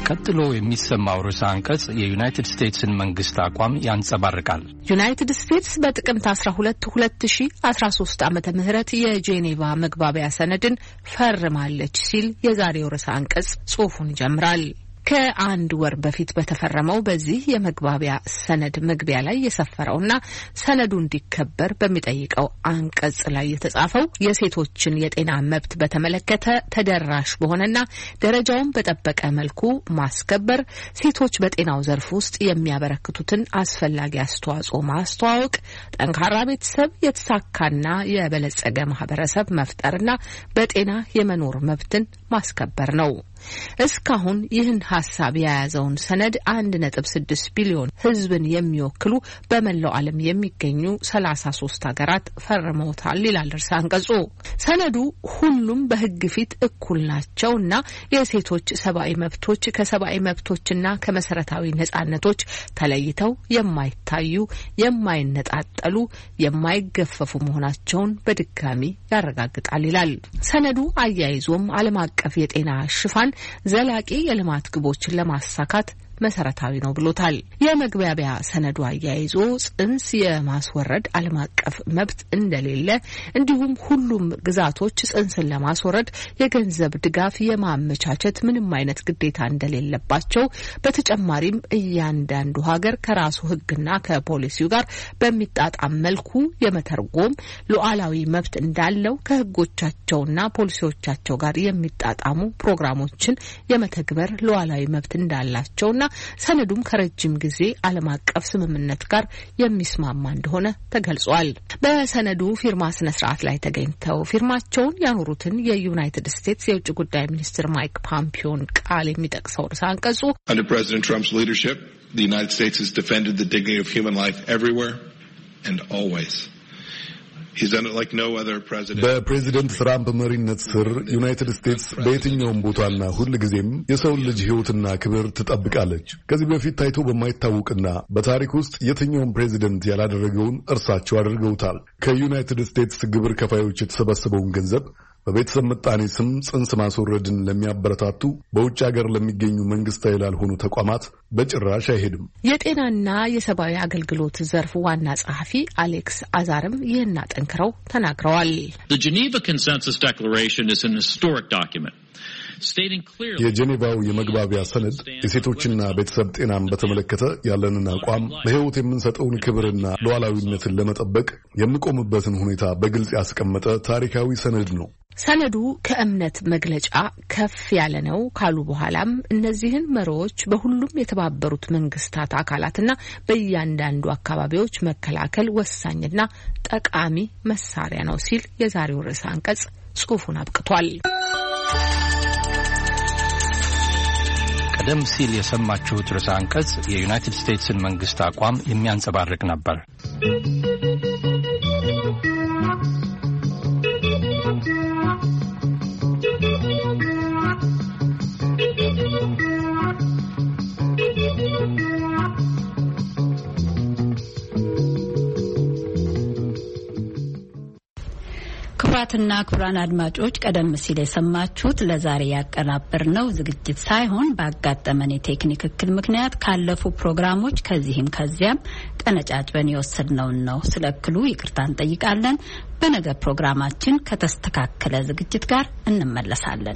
ቀጥሎ የሚሰማው ርዕሰ አንቀጽ የዩናይትድ ስቴትስን መንግስት አቋም ያንጸባርቃል። ዩናይትድ ስቴትስ በጥቅምት 12 2013 ዓመተ ምህረት የጄኔቫ መግባቢያ ሰነድን ፈርማለች ሲል የዛሬው ርዕሰ አንቀጽ ጽሑፉን ይጀምራል። ከአንድ ወር በፊት በተፈረመው በዚህ የመግባቢያ ሰነድ መግቢያ ላይ የሰፈረውና ሰነዱ እንዲከበር በሚጠይቀው አንቀጽ ላይ የተጻፈው የሴቶችን የጤና መብት በተመለከተ ተደራሽ በሆነና ደረጃውን በጠበቀ መልኩ ማስከበር፣ ሴቶች በጤናው ዘርፍ ውስጥ የሚያበረክቱትን አስፈላጊ አስተዋጽኦ ማስተዋወቅ፣ ጠንካራ ቤተሰብ፣ የተሳካና የበለጸገ ማህበረሰብ መፍጠርና በጤና የመኖር መብትን ማስከበር ነው። እስካሁን ይህን ሐሳብ የያዘውን ሰነድ 1.6 ቢሊዮን ሕዝብን የሚወክሉ በመላው ዓለም የሚገኙ 33 ሀገራት ፈርመውታል ይላል ርዕሰ አንቀጹ። ሰነዱ ሁሉም በሕግ ፊት እኩል ናቸውና የሴቶች ሰብአዊ መብቶች ከሰብአዊ መብቶችና ከመሰረታዊ ነጻነቶች ተለይተው የማይታዩ፣ የማይነጣጠሉ፣ የማይገፈፉ መሆናቸውን በድጋሚ ያረጋግጣል ይላል ሰነዱ። አያይዞም ዓለም አቀፍ የጤና ሽፋን ዘላቂ የልማት ግቦችን ለማሳካት መሰረታዊ ነው ብሎታል። የመግባቢያ ሰነዱ አያይዞ ጽንስ የማስወረድ ዓለም አቀፍ መብት እንደሌለ እንዲሁም ሁሉም ግዛቶች ጽንስን ለማስወረድ የገንዘብ ድጋፍ የማመቻቸት ምንም አይነት ግዴታ እንደሌለባቸው፣ በተጨማሪም እያንዳንዱ ሀገር ከራሱ ሕግና ከፖሊሲው ጋር በሚጣጣም መልኩ የመተርጎም ሉዓላዊ መብት እንዳለው፣ ከሕጎቻቸውና ፖሊሲዎቻቸው ጋር የሚጣጣሙ ፕሮግራሞችን የመተግበር ሉዓላዊ መብት እንዳላቸውና ሰነዱም ከረጅም ጊዜ ዓለም አቀፍ ስምምነት ጋር የሚስማማ እንደሆነ ተገልጿል። በሰነዱ ፊርማ ስነ ስርዓት ላይ ተገኝተው ፊርማቸውን ያኖሩትን የዩናይትድ ስቴትስ የውጭ ጉዳይ ሚኒስትር ማይክ ፖምፒዮን ቃል የሚጠቅሰው ርዕሰ አንቀጹ Under President Trump's leadership, the United States has defended the dignity of human life everywhere and always. በፕሬዚደንት ትራምፕ መሪነት ስር ዩናይትድ ስቴትስ በየትኛውም ቦታና ሁል ጊዜም የሰውን ልጅ ሕይወትና ክብር ትጠብቃለች። ከዚህ በፊት ታይቶ በማይታወቅና በታሪክ ውስጥ የትኛውም ፕሬዚደንት ያላደረገውን እርሳቸው አድርገውታል። ከዩናይትድ ስቴትስ ግብር ከፋዮች የተሰበሰበውን ገንዘብ በቤተሰብ ምጣኔ ስም ጽንስ ማስወረድን ለሚያበረታቱ በውጭ ሀገር ለሚገኙ መንግስታዊ ላልሆኑ ተቋማት በጭራሽ አይሄድም። የጤናና የሰብአዊ አገልግሎት ዘርፍ ዋና ጸሐፊ አሌክስ አዛርም ይህን አጠንክረው ተናግረዋል። The Geneva Consensus Declaration is an historic document. የጄኔቫው የመግባቢያ ሰነድ የሴቶችና ቤተሰብ ጤናን በተመለከተ ያለንን አቋም፣ ለሕይወት የምንሰጠውን ክብርና ሉዓላዊነትን ለመጠበቅ የምቆምበትን ሁኔታ በግልጽ ያስቀመጠ ታሪካዊ ሰነድ ነው። ሰነዱ ከእምነት መግለጫ ከፍ ያለ ነው ካሉ በኋላም እነዚህን መርሆዎች በሁሉም የተባበሩት መንግስታት አካላትና በእያንዳንዱ አካባቢዎች መከላከል ወሳኝና ጠቃሚ መሳሪያ ነው ሲል የዛሬው ርዕሰ አንቀጽ ጽሑፉን አብቅቷል። ቀደም ሲል የሰማችሁት ርዕሰ አንቀጽ የዩናይትድ ስቴትስን መንግስት አቋም የሚያንጸባርቅ ነበር። ክቡራትና ክቡራን አድማጮች ቀደም ሲል የሰማችሁት ለዛሬ ያቀናበርነው ዝግጅት ሳይሆን ባጋጠመን የቴክኒክ እክል ምክንያት ካለፉ ፕሮግራሞች ከዚህም ከዚያም ቀነጫጭበን የወሰድነውን ነው። ስለ እክሉ ይቅርታ እንጠይቃለን። በነገ ፕሮግራማችን ከተስተካከለ ዝግጅት ጋር እንመለሳለን።